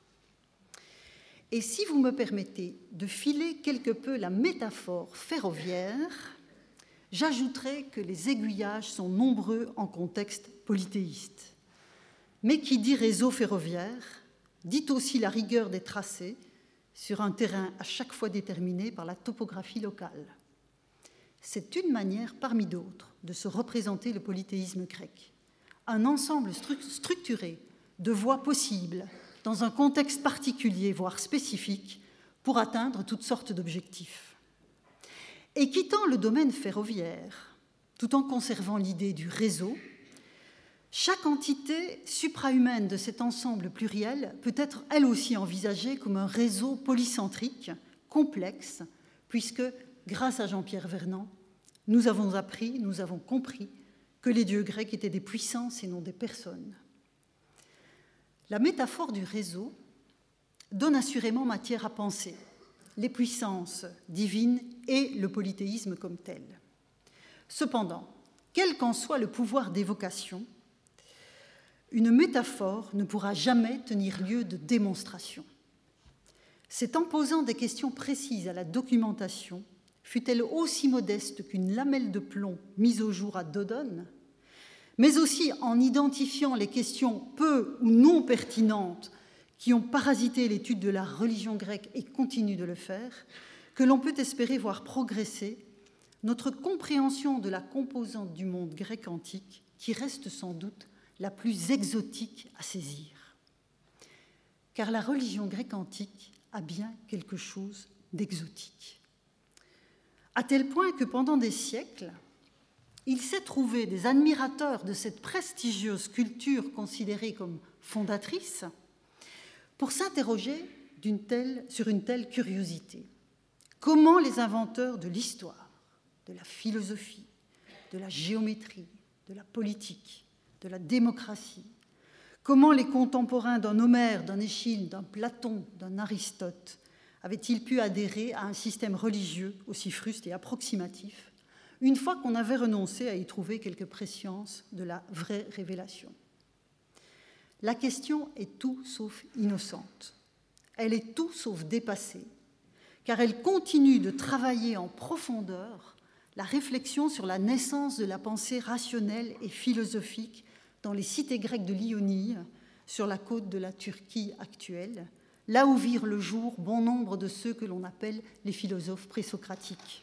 Et si vous me permettez de filer quelque peu la métaphore ferroviaire, j'ajouterai que les aiguillages sont nombreux en contexte polythéiste. Mais qui dit réseau ferroviaire, dit aussi la rigueur des tracés sur un terrain à chaque fois déterminé par la topographie locale. C'est une manière parmi d'autres de se représenter le polythéisme grec. Un ensemble structuré de voies possibles dans un contexte particulier, voire spécifique, pour atteindre toutes sortes d'objectifs. Et quittant le domaine ferroviaire, tout en conservant l'idée du réseau, chaque entité suprahumaine de cet ensemble pluriel peut être elle aussi envisagée comme un réseau polycentrique, complexe, puisque, grâce à Jean-Pierre Vernant, nous avons appris, nous avons compris que les dieux grecs étaient des puissances et non des personnes. La métaphore du réseau donne assurément matière à penser les puissances divines et le polythéisme comme tel. Cependant, quel qu'en soit le pouvoir d'évocation, une métaphore ne pourra jamais tenir lieu de démonstration. C'est en posant des questions précises à la documentation, fût-elle aussi modeste qu'une lamelle de plomb mise au jour à Dodone, mais aussi en identifiant les questions peu ou non pertinentes qui ont parasité l'étude de la religion grecque et continuent de le faire, que l'on peut espérer voir progresser notre compréhension de la composante du monde grec antique qui reste sans doute la plus exotique à saisir. Car la religion grecque antique a bien quelque chose d'exotique. À tel point que pendant des siècles, il s'est trouvé des admirateurs de cette prestigieuse culture considérée comme fondatrice pour s'interroger d'une telle, sur une telle curiosité. Comment les inventeurs de l'histoire, de la philosophie, de la géométrie, de la politique, de la démocratie, comment les contemporains d'un Homère, d'un Échille, d'un Platon, d'un Aristote avaient-ils pu adhérer à un système religieux aussi fruste et approximatif, une fois qu'on avait renoncé à y trouver quelque prescience de la vraie révélation? La question est tout sauf innocente. Elle est tout sauf dépassée, car elle continue de travailler en profondeur la réflexion sur la naissance de la pensée rationnelle et philosophique dans les cités grecques de l'Ionie, sur la côte de la Turquie actuelle, là où virent le jour bon nombre de ceux que l'on appelle les philosophes présocratiques.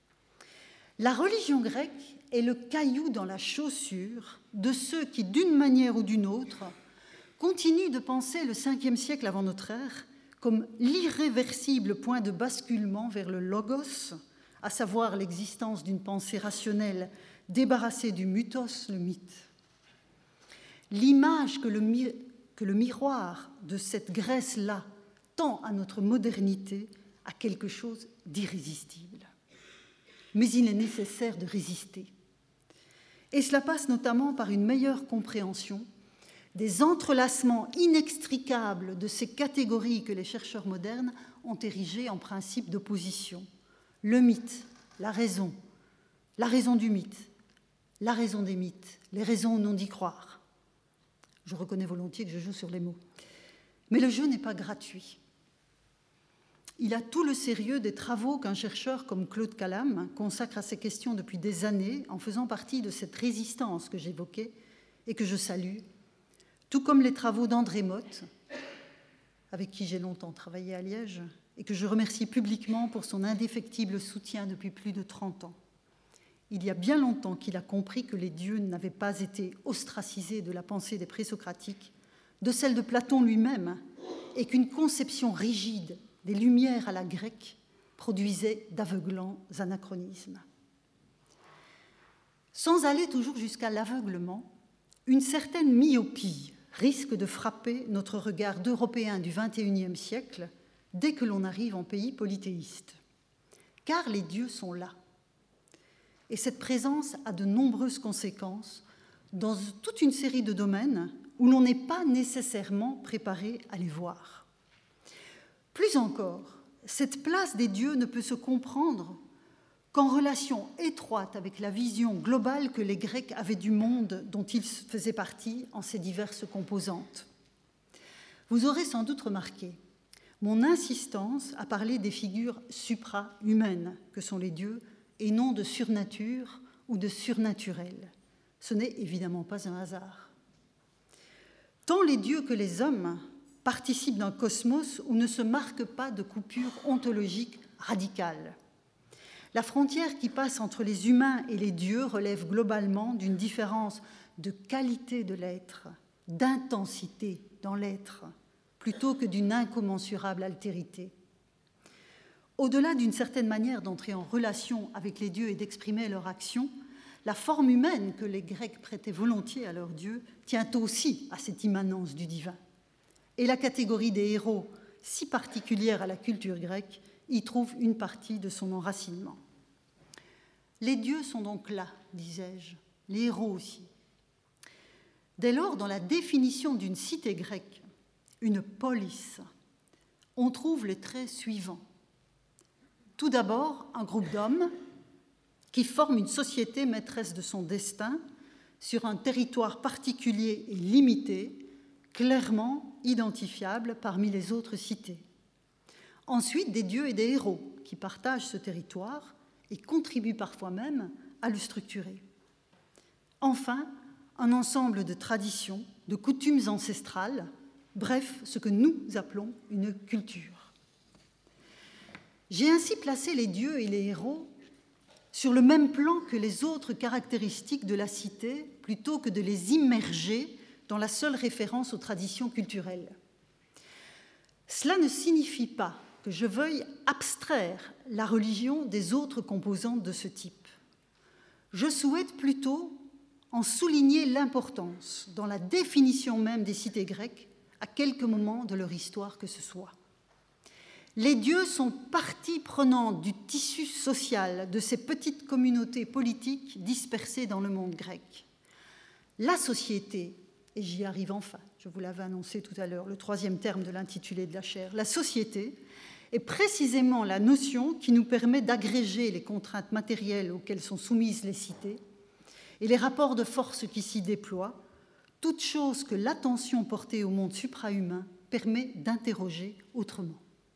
La religion grecque est le caillou dans la chaussure de ceux qui, d'une manière ou d'une autre, continuent de penser le cinquième siècle avant notre ère comme l'irréversible point de basculement vers le logos, à savoir l'existence d'une pensée rationnelle débarrassée du mythos, le mythe. L'image que le, mi- que le miroir de cette Grèce-là tend à notre modernité a quelque chose d'irrésistible. Mais il est nécessaire de résister. Et cela passe notamment par une meilleure compréhension des entrelacements inextricables de ces catégories que les chercheurs modernes ont érigées en principe d'opposition. Le mythe, la raison, la raison du mythe, la raison des mythes, les raisons ou non d'y croire. Je reconnais volontiers que je joue sur les mots. Mais le jeu n'est pas gratuit. Il a tout le sérieux des travaux qu'un chercheur comme Claude Calame consacre à ces questions depuis des années, en faisant partie de cette résistance que j'évoquais et que je salue, tout comme les travaux d'André Motte, avec qui j'ai longtemps travaillé à Liège, et que je remercie publiquement pour son indéfectible soutien depuis plus de trente ans. Il y a bien longtemps qu'il a compris que les dieux n'avaient pas été ostracisés de la pensée des présocratiques, de celle de Platon lui-même, et qu'une conception rigide des Lumières à la grecque produisait d'aveuglants anachronismes. Sans aller toujours jusqu'à l'aveuglement, une certaine myopie risque de frapper notre regard d'Européens du vingt et unième siècle dès que l'on arrive en pays polythéiste. Car les dieux sont là. Et cette présence a de nombreuses conséquences dans toute une série de domaines où l'on n'est pas nécessairement préparé à les voir. Plus encore, cette place des dieux ne peut se comprendre qu'en relation étroite avec la vision globale que les Grecs avaient du monde dont ils faisaient partie en ses diverses composantes. Vous aurez sans doute remarqué mon insistance à parler des figures supra-humaines que sont les dieux et non de surnature ou de surnaturel. Ce n'est évidemment pas un hasard. Tant les dieux que les hommes participent d'un cosmos où ne se marque pas de coupure ontologique radicale. La frontière qui passe entre les humains et les dieux relève globalement d'une différence de qualité de l'être, d'intensité dans l'être, plutôt que d'une incommensurable altérité. Au-delà d'une certaine manière d'entrer en relation avec les dieux et d'exprimer leur action, la forme humaine que les Grecs prêtaient volontiers à leurs dieux tient aussi à cette immanence du divin. Et la catégorie des héros, si particulière à la culture grecque, y trouve une partie de son enracinement. Les dieux sont donc là, disais-je, les héros aussi. Dès lors, dans la définition d'une cité grecque, une polis, on trouve les traits suivants. Tout d'abord, un groupe d'hommes qui forment une société maîtresse de son destin sur un territoire particulier et limité, clairement identifiable parmi les autres cités. Ensuite, des dieux et des héros qui partagent ce territoire et contribuent parfois même à le structurer. Enfin, un ensemble de traditions, de coutumes ancestrales, bref, ce que nous appelons une culture. J'ai ainsi placé les dieux et les héros sur le même plan que les autres caractéristiques de la cité, plutôt que de les immerger dans la seule référence aux traditions culturelles. Cela ne signifie pas que je veuille abstraire la religion des autres composantes de ce type. Je souhaite plutôt en souligner l'importance dans la définition même des cités grecques à quelque moment de leur histoire que ce soit. Les dieux sont partie prenante du tissu social de ces petites communautés politiques dispersées dans le monde grec. La société, et j'y arrive enfin, je vous l'avais annoncé tout à l'heure, le troisième terme de l'intitulé de la chaire, la société est précisément la notion qui nous permet d'agréger les contraintes matérielles auxquelles sont soumises les cités et les rapports de force qui s'y déploient, toute chose que l'attention portée au monde suprahumain permet d'interroger autrement.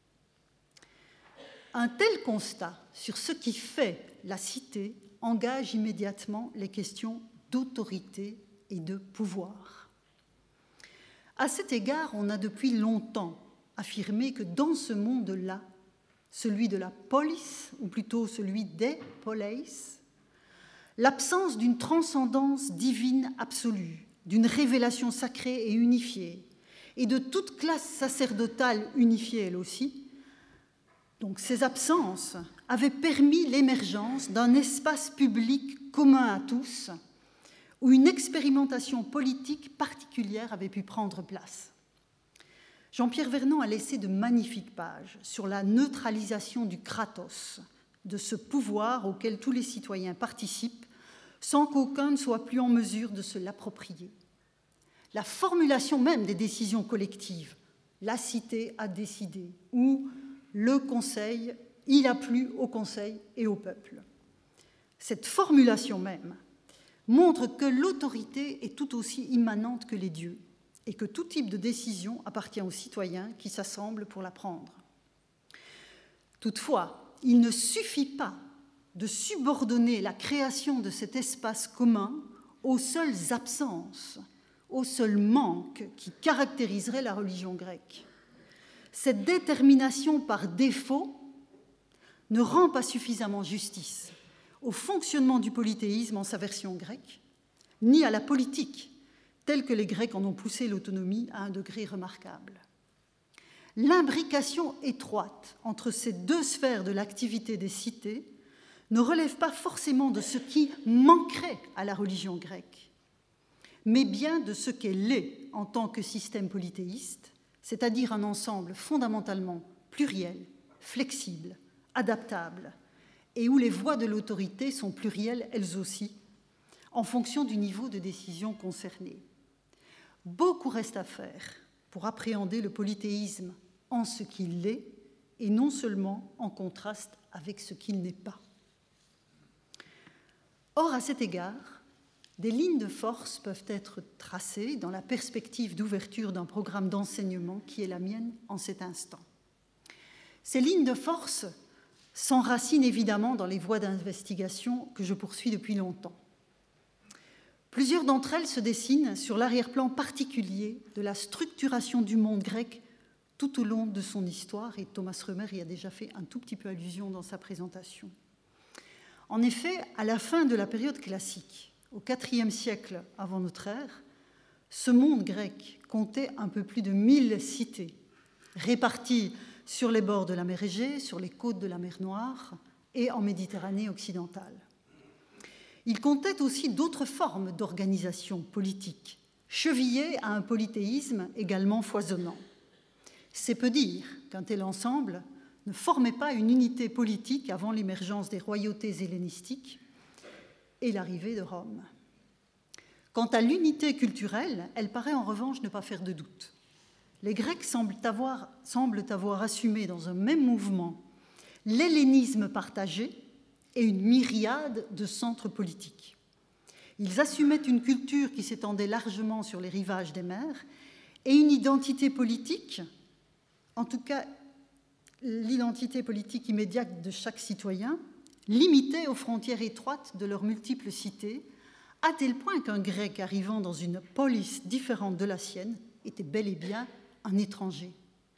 Un tel constat sur ce qui fait la cité engage immédiatement les questions d'autorité et de pouvoir. À cet égard, on a depuis longtemps affirmé que dans ce monde-là, celui de la polis, ou plutôt celui des poleis, l'absence d'une transcendance divine absolue, d'une révélation sacrée et unifiée, et de toute classe sacerdotale unifiée elle aussi, donc ces absences avaient permis l'émergence d'un espace public commun à tous, où une expérimentation politique particulière avait pu prendre place. Jean-Pierre Vernant a laissé de magnifiques pages sur la neutralisation du kratos, de ce pouvoir auquel tous les citoyens participent, sans qu'aucun ne soit plus en mesure de se l'approprier. La formulation même des décisions collectives, la cité a décidé, ou le Conseil, il a plu au Conseil et au peuple. Cette formulation même montre que l'autorité est tout aussi immanente que les dieux et que tout type de décision appartient aux citoyens qui s'assemblent pour la prendre. Toutefois, il ne suffit pas de subordonner la création de cet espace commun aux seules absences, aux seuls manques qui caractériseraient la religion grecque. cette détermination par défaut ne rend pas suffisamment justice au fonctionnement du polythéisme en sa version grecque, ni à la politique, telle que les Grecs en ont poussé l'autonomie à un degré remarquable. L'imbrication étroite entre ces deux sphères de l'activité des cités ne relève pas forcément de ce qui manquerait à la religion grecque, mais bien de ce qu'elle est en tant que système polythéiste, c'est-à-dire un ensemble fondamentalement pluriel, flexible, adaptable, et où les voies de l'autorité sont plurielles elles aussi, en fonction du niveau de décision concerné. Beaucoup reste à faire pour appréhender le polythéisme en ce qu'il est, et non seulement en contraste avec ce qu'il n'est pas. Or, à cet égard, des lignes de force peuvent être tracées dans la perspective d'ouverture d'un programme d'enseignement qui est la mienne en cet instant. Ces lignes de force s'enracinent évidemment dans les voies d'investigation que je poursuis depuis longtemps. Plusieurs d'entre elles se dessinent sur l'arrière-plan particulier de la structuration du monde grec tout au long de son histoire, et Thomas Römer y a déjà fait un tout petit peu allusion dans sa présentation. En effet, à la fin de la période classique, au quatrième siècle avant notre ère, ce monde grec comptait un peu plus de mille cités, réparties sur les bords de la mer Égée, sur les côtes de la mer Noire et en Méditerranée occidentale. Il comptait aussi d'autres formes d'organisation politique, chevillées à un polythéisme également foisonnant. C'est peu dire qu'un tel ensemble ne formait pas une unité politique avant l'émergence des royautés hellénistiques et l'arrivée de Rome. Quant à l'unité culturelle, elle paraît en revanche ne pas faire de doute. Les Grecs semblent avoir, semblent avoir assumé dans un même mouvement l'hellénisme partagé et une myriade de centres politiques. Ils assumaient une culture qui s'étendait largement sur les rivages des mers et une identité politique, en tout cas l'identité politique immédiate de chaque citoyen, limitée aux frontières étroites de leurs multiples cités, à tel point qu'un Grec arrivant dans une polis différente de la sienne était bel et bien un étranger.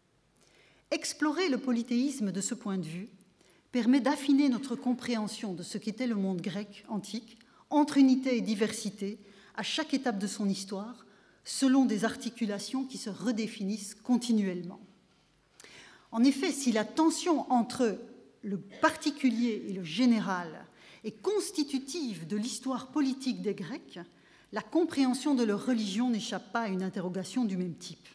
Explorer le polythéisme de ce point de vue permet d'affiner notre compréhension de ce qu'était le monde grec antique, entre unité et diversité, à chaque étape de son histoire, selon des articulations qui se redéfinissent continuellement. En effet, si la tension entre le particulier et le général est constitutive de l'histoire politique des Grecs, la compréhension de leur religion n'échappe pas à une interrogation du même type.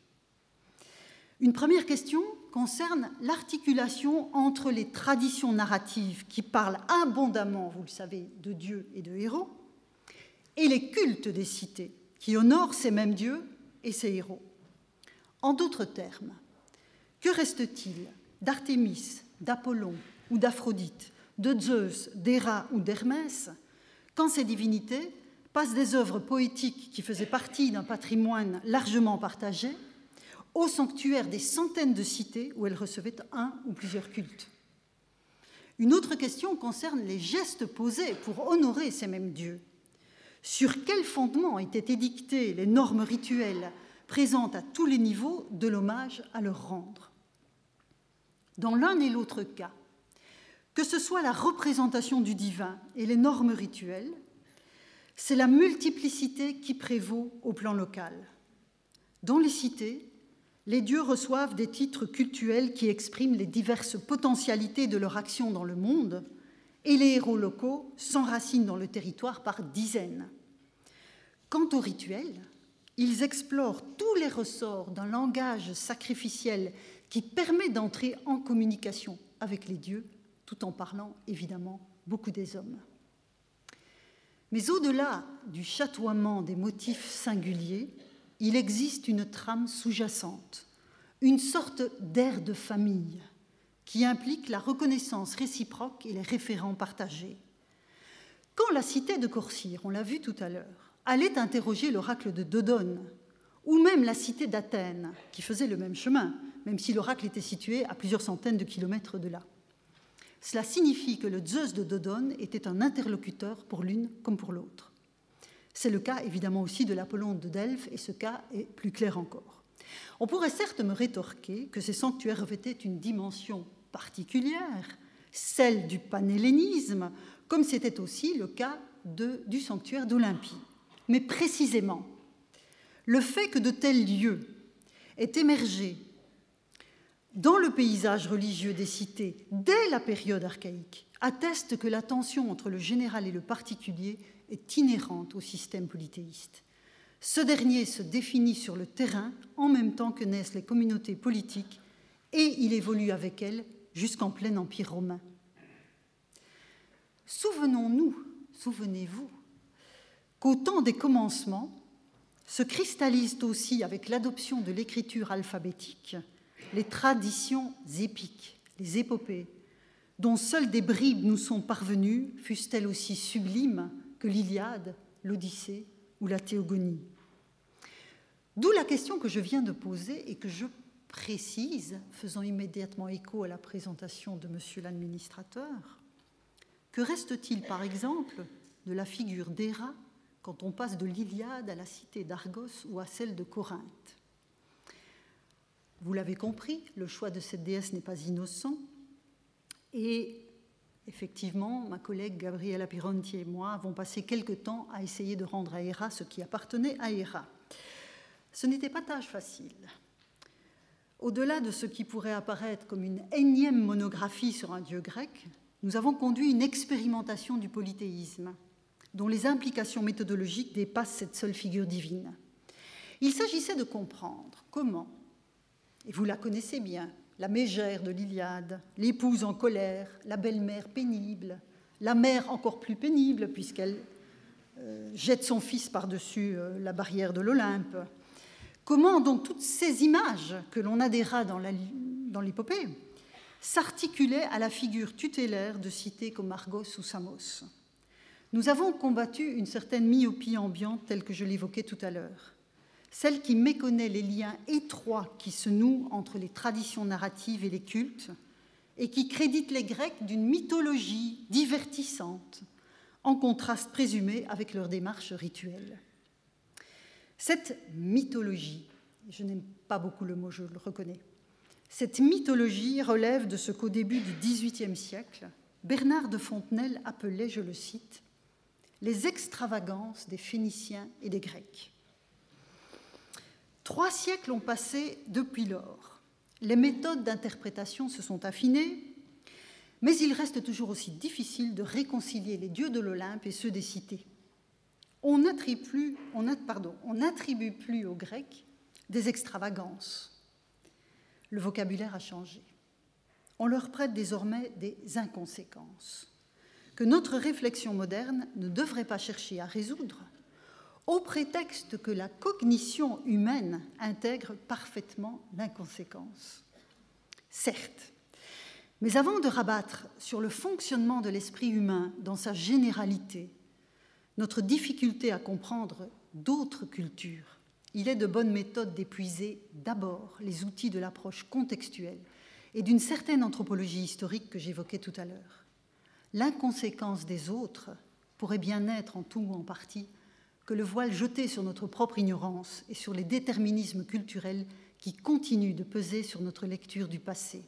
Une première question concerne l'articulation entre les traditions narratives qui parlent abondamment, vous le savez, de dieux et de héros, et les cultes des cités qui honorent ces mêmes dieux et ces héros. En d'autres termes, que reste-t-il d'Artémis, d'Apollon ou d'Aphrodite, de Zeus, d'Héra ou d'Hermès, quand ces divinités passent des œuvres poétiques qui faisaient partie d'un patrimoine largement partagé au sanctuaire des centaines de cités où elles recevaient un ou plusieurs cultes. Une autre question concerne les gestes posés pour honorer ces mêmes dieux. Sur quel fondement étaient édictées les normes rituelles présentes à tous les niveaux de l'hommage à leur rendre? Dans l'un et l'autre cas, que ce soit la représentation du divin et les normes rituelles, c'est la multiplicité qui prévaut au plan local. Dans les cités, les dieux reçoivent des titres cultuels qui expriment les diverses potentialités de leur action dans le monde, et les héros locaux s'enracinent dans le territoire par dizaines. Quant aux rituels, ils explorent tous les ressorts d'un langage sacrificiel qui permet d'entrer en communication avec les dieux, tout en parlant évidemment beaucoup des hommes. Mais au-delà du chatoiement des motifs singuliers, il existe une trame sous-jacente, une sorte d'air de famille qui implique la reconnaissance réciproque et les référents partagés. Quand la cité de Corcyre, on l'a vu tout à l'heure, allait interroger l'oracle de Dodone, ou même la cité d'Athènes, qui faisait le même chemin, même si l'oracle était situé à plusieurs centaines de kilomètres de là. Cela signifie que le Zeus de Dodone était un interlocuteur pour l'une comme pour l'autre. C'est le cas évidemment aussi de l'Apollon de Delphes, et ce cas est plus clair encore. On pourrait certes me rétorquer que ces sanctuaires revêtaient une dimension particulière, celle du panhellénisme, comme c'était aussi le cas de, du sanctuaire d'Olympie. Mais précisément, le fait que de tels lieux aient émergé dans le paysage religieux des cités dès la période archaïque atteste que la tension entre le général et le particulier est inhérente au système polythéiste. Ce dernier se définit sur le terrain en même temps que naissent les communautés politiques et il évolue avec elles jusqu'en plein Empire romain. Souvenons-nous, souvenez-vous, qu'au temps des commencements se cristallisent aussi avec l'adoption de l'écriture alphabétique les traditions épiques, les épopées, dont seules des bribes nous sont parvenues, fussent-elles aussi sublimes que l'Iliade, l'Odyssée ou la Théogonie. D'où la question que je viens de poser et que je précise, faisant immédiatement écho à la présentation de monsieur l'administrateur. Que reste-t-il, par exemple, de la figure d'Héra quand on passe de l'Iliade à la cité d'Argos ou à celle de Corinthe? Vous l'avez compris, le choix de cette déesse n'est pas innocent. Et effectivement, ma collègue Gabriella Pironti et moi avons passé quelque temps à essayer de rendre à Héra ce qui appartenait à Héra. Ce n'était pas tâche facile. Au-delà de ce qui pourrait apparaître comme une énième monographie sur un dieu grec, nous avons conduit une expérimentation du polythéisme, dont les implications méthodologiques dépassent cette seule figure divine. Il s'agissait de comprendre comment, et vous la connaissez bien, la mégère de l'Iliade, l'épouse en colère, la belle-mère pénible, la mère encore plus pénible puisqu'elle euh, jette son fils par-dessus euh, la barrière de l'Olympe. Comment donc toutes ces images que l'on adhéra dans, la, dans l'épopée s'articulaient à la figure tutélaire de cités comme Argos ou Samos? Nous avons combattu une certaine myopie ambiante telle que je l'évoquais tout à l'heure, celle qui méconnaît les liens étroits qui se nouent entre les traditions narratives et les cultes et qui crédite les Grecs d'une mythologie divertissante, en contraste présumé avec leur démarche rituelle. Cette mythologie, je n'aime pas beaucoup le mot, je le reconnais, cette mythologie relève de ce qu'au début du dix-huitième siècle, Bernard de Fontenelle appelait, je le cite, les extravagances des Phéniciens et des Grecs. Trois siècles ont passé depuis lors. Les méthodes d'interprétation se sont affinées, mais il reste toujours aussi difficile de réconcilier les dieux de l'Olympe et ceux des cités. On n'attribue, on a, pardon, on n'attribue plus aux Grecs des extravagances. Le vocabulaire a changé. On leur prête désormais des inconséquences que notre réflexion moderne ne devrait pas chercher à résoudre, au prétexte que la cognition humaine intègre parfaitement l'inconséquence. Certes, mais avant de rabattre sur le fonctionnement de l'esprit humain dans sa généralité, notre difficulté à comprendre d'autres cultures, il est de bonne méthode d'épuiser d'abord les outils de l'approche contextuelle et d'une certaine anthropologie historique que j'évoquais tout à l'heure. L'inconséquence des autres pourrait bien être en tout ou en partie que le voile jeté sur notre propre ignorance et sur les déterminismes culturels qui continuent de peser sur notre lecture du passé.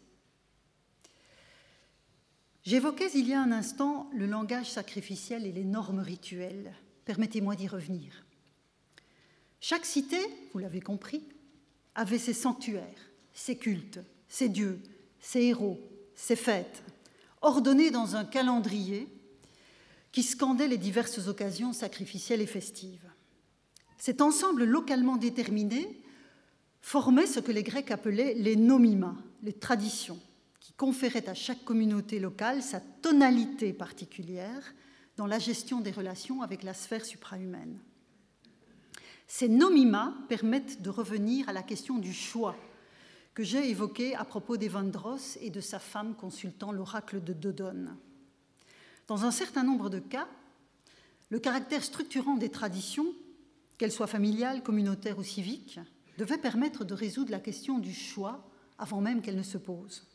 J'évoquais il y a un instant le langage sacrificiel et les normes rituelles. Permettez-moi d'y revenir. Chaque cité, vous l'avez compris, avait ses sanctuaires, ses cultes, ses dieux, ses héros, ses fêtes, ordonnés dans un calendrier qui scandait les diverses occasions sacrificielles et festives. Cet ensemble localement déterminé formait ce que les Grecs appelaient les nomima, les traditions, qui conféraient à chaque communauté locale sa tonalité particulière dans la gestion des relations avec la sphère suprahumaine. Ces nomima permettent de revenir à la question du choix que j'ai évoquée à propos d'Evandros et de sa femme consultant l'oracle de Dodone. Dans un certain nombre de cas, le caractère structurant des traditions, qu'elles soient familiales, communautaires ou civiques, devait permettre de résoudre la question du choix avant même qu'elle ne se pose.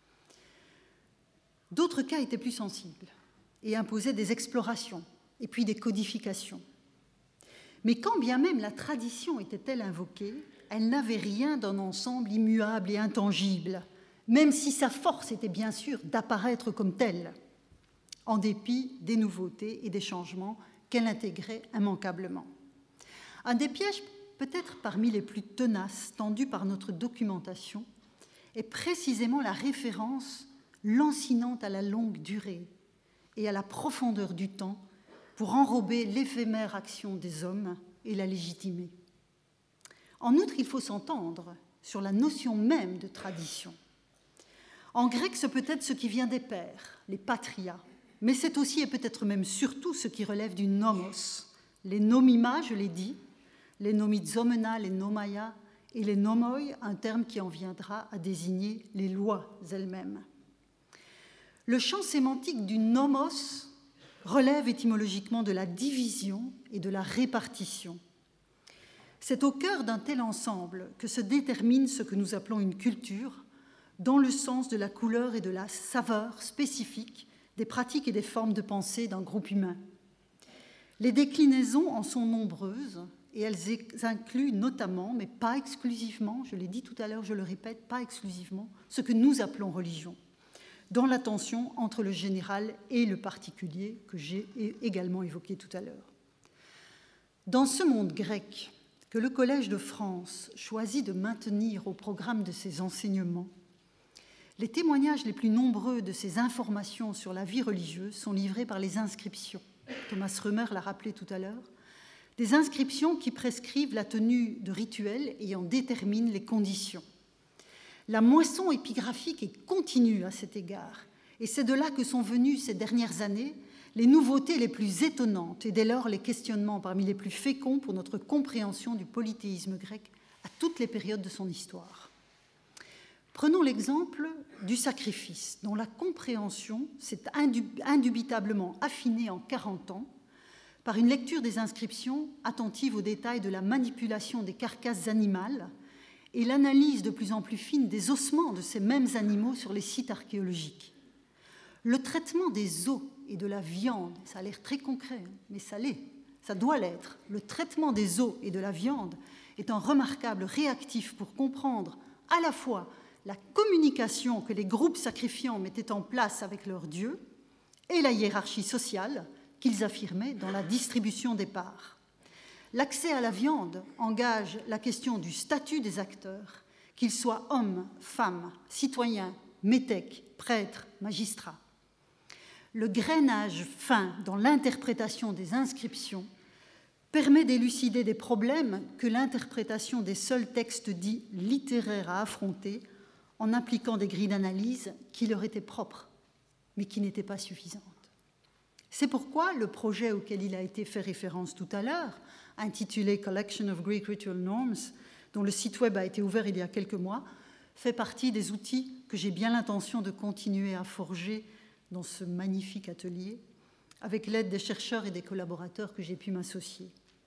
D'autres cas étaient plus sensibles et imposaient des explorations et puis des codifications. Mais quand bien même la tradition était-elle invoquée, elle n'avait rien d'un ensemble immuable et intangible, même si sa force était bien sûr d'apparaître comme telle, en dépit des nouveautés et des changements qu'elle intégrait immanquablement. Un des pièges, peut-être parmi les plus tenaces tendus par notre documentation, est précisément la référence lancinante à la longue durée et à la profondeur du temps pour enrober l'éphémère action des hommes et la légitimer. En outre, il faut s'entendre sur la notion même de tradition. En grec, c'est peut-être ce qui vient des pères, les patria, mais c'est aussi et peut-être même surtout ce qui relève du nomos, les nomima, je l'ai dit, les nomizomena, les nomaya et les nomoi, un terme qui en viendra à désigner les lois elles-mêmes. Le champ sémantique du nomos relève étymologiquement de la division et de la répartition. C'est au cœur d'un tel ensemble que se détermine ce que nous appelons une culture, dans le sens de la couleur et de la saveur spécifique des pratiques et des formes de pensée d'un groupe humain. Les déclinaisons en sont nombreuses et elles incluent notamment, mais pas exclusivement, je l'ai dit tout à l'heure, je le répète, pas exclusivement, ce que nous appelons religion, dans la tension entre le général et le particulier que j'ai également évoqué tout à l'heure. Dans ce monde grec que le Collège de France choisit de maintenir au programme de ses enseignements, les témoignages les plus nombreux de ces informations sur la vie religieuse sont livrés par les inscriptions. Thomas Römer l'a rappelé tout à l'heure, des inscriptions qui prescrivent la tenue de rituels et en déterminent les conditions. La moisson épigraphique est continue à cet égard, et c'est de là que sont venues ces dernières années les nouveautés les plus étonnantes et dès lors les questionnements parmi les plus féconds pour notre compréhension du polythéisme grec à toutes les périodes de son histoire. Prenons l'exemple du sacrifice, dont la compréhension s'est indubitablement affinée en quarante ans par une lecture des inscriptions attentive aux détails de la manipulation des carcasses animales et l'analyse de plus en plus fine des ossements de ces mêmes animaux sur les sites archéologiques. Le traitement des os et de la viande, ça a l'air très concret, mais ça l'est, ça doit l'être. Le traitement des os et de la viande est un remarquable réactif pour comprendre à la fois la communication que les groupes sacrifiants mettaient en place avec leurs dieux et la hiérarchie sociale qu'ils affirmaient dans la distribution des parts. L'accès à la viande engage la question du statut des acteurs, qu'ils soient hommes, femmes, citoyens, métèques, prêtres, magistrats. Le grainage fin dans l'interprétation des inscriptions permet d'élucider des problèmes que l'interprétation des seuls textes dits littéraires a affrontés en appliquant des grilles d'analyse qui leur étaient propres, mais qui n'étaient pas suffisantes. C'est pourquoi le projet auquel il a été fait référence tout à l'heure, intitulé Collection of Greek Ritual Norms, dont le site web a été ouvert il y a quelques mois, fait partie des outils que j'ai bien l'intention de continuer à forger dans ce magnifique atelier, avec l'aide des chercheurs et des collaborateurs que j'ai pu m'associer.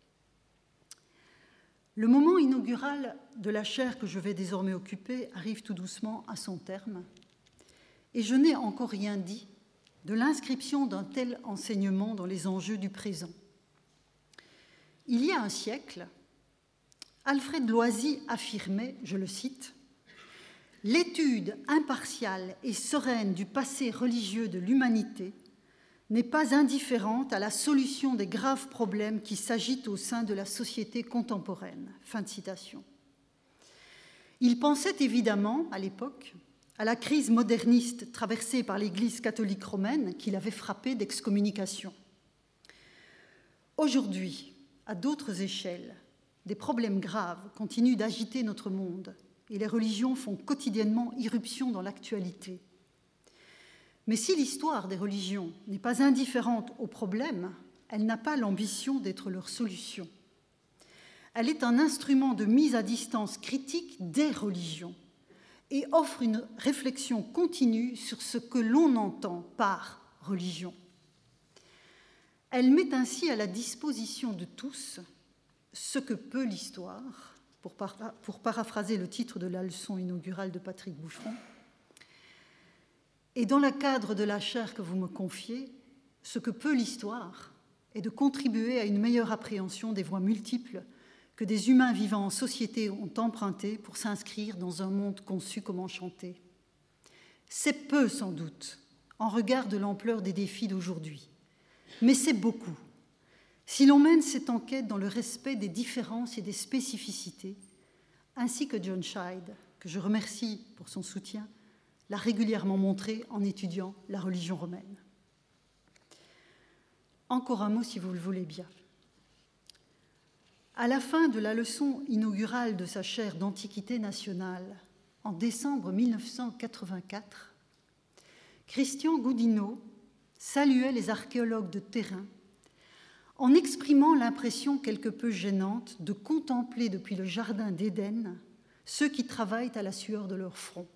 Le moment inaugural de la chaire que je vais désormais occuper arrive tout doucement à son terme, et je n'ai encore rien dit de l'inscription d'un tel enseignement dans les enjeux du présent. Il y a un siècle, Alfred Loisy affirmait, je le cite, « L'étude impartiale et sereine du passé religieux de l'humanité n'est pas indifférente à la solution des graves problèmes qui s'agitent au sein de la société contemporaine. » Fin de citation. Il pensait évidemment, à l'époque, à la crise moderniste traversée par l'Église catholique romaine qui l'avait frappé d'excommunication. Aujourd'hui, à d'autres échelles, des problèmes graves continuent d'agiter notre monde et les religions font quotidiennement irruption dans l'actualité. Mais si l'histoire des religions n'est pas indifférente aux problèmes, elle n'a pas l'ambition d'être leur solution. Elle est un instrument de mise à distance critique des religions et offre une réflexion continue sur ce que l'on entend par religion. Elle met ainsi à la disposition de tous ce que peut l'histoire, pour, para- pour paraphraser le titre de la leçon inaugurale de Patrick Boucheron. Et dans le cadre de la chaire que vous me confiez, ce que peut l'histoire est de contribuer à une meilleure appréhension des voies multiples que des humains vivant en société ont emprunté pour s'inscrire dans un monde conçu comme enchanté. C'est peu, sans doute, en regard de l'ampleur des défis d'aujourd'hui, mais c'est beaucoup. Si l'on mène cette enquête dans le respect des différences et des spécificités, ainsi que John Scheid, que je remercie pour son soutien, l'a régulièrement montré en étudiant la religion romaine. Encore un mot, si vous le voulez bien. À la fin de la leçon inaugurale de sa chaire d'Antiquité nationale, en décembre mille neuf cent quatre-vingt-quatre, Christian Goudineau saluait les archéologues de terrain en exprimant l'impression quelque peu gênante de contempler depuis le jardin d'Éden ceux qui travaillent à la sueur de leur front.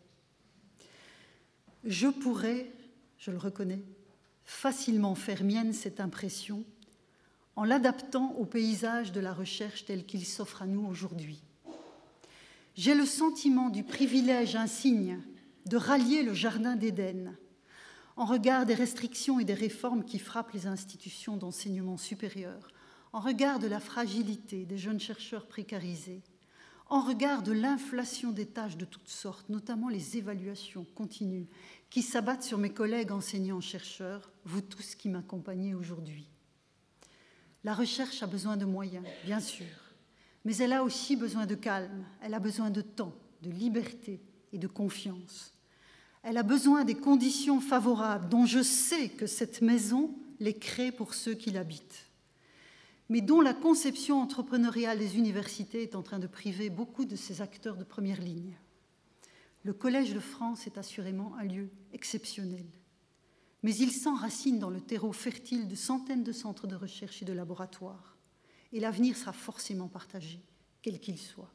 Je pourrais, je le reconnais, facilement faire mienne cette impression en l'adaptant au paysage de la recherche tel qu'il s'offre à nous aujourd'hui. J'ai le sentiment du privilège insigne de rallier le jardin d'Éden en regard des restrictions et des réformes qui frappent les institutions d'enseignement supérieur, en regard de la fragilité des jeunes chercheurs précarisés, en regard de l'inflation des tâches de toutes sortes, notamment les évaluations continues qui s'abattent sur mes collègues enseignants-chercheurs, vous tous qui m'accompagnez aujourd'hui. La recherche a besoin de moyens, bien sûr, mais elle a aussi besoin de calme, elle a besoin de temps, de liberté et de confiance. Elle a besoin des conditions favorables dont je sais que cette maison les crée pour ceux qui l'habitent, mais dont la conception entrepreneuriale des universités est en train de priver beaucoup de ces acteurs de première ligne. Le Collège de France est assurément un lieu exceptionnel, mais il s'enracine dans le terreau fertile de centaines de centres de recherche et de laboratoires, et l'avenir sera forcément partagé, quel qu'il soit.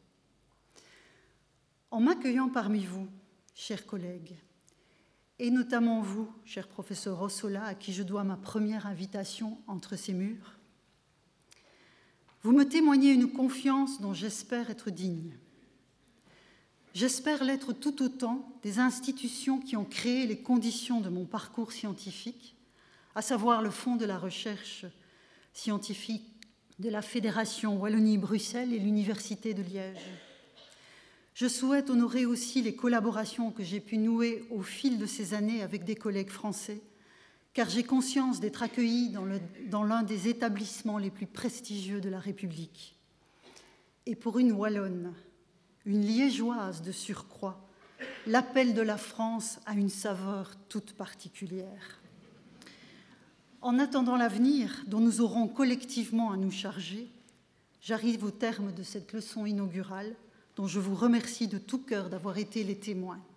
En m'accueillant parmi vous, chers collègues, et notamment vous, cher professeur Rossola, à qui je dois ma première invitation entre ces murs, vous me témoignez une confiance dont j'espère être digne. J'espère l'être tout autant des institutions qui ont créé les conditions de mon parcours scientifique, à savoir le Fonds de la recherche scientifique de la Fédération Wallonie-Bruxelles et l'Université de Liège. Je souhaite honorer aussi les collaborations que j'ai pu nouer au fil de ces années avec des collègues français, car j'ai conscience d'être accueilli dans, le, dans l'un des établissements les plus prestigieux de la République. Et pour une Wallonne, une liégeoise de surcroît, l'appel de la France a une saveur toute particulière. En attendant l'avenir dont nous aurons collectivement à nous charger, j'arrive au terme de cette leçon inaugurale dont je vous remercie de tout cœur d'avoir été les témoins.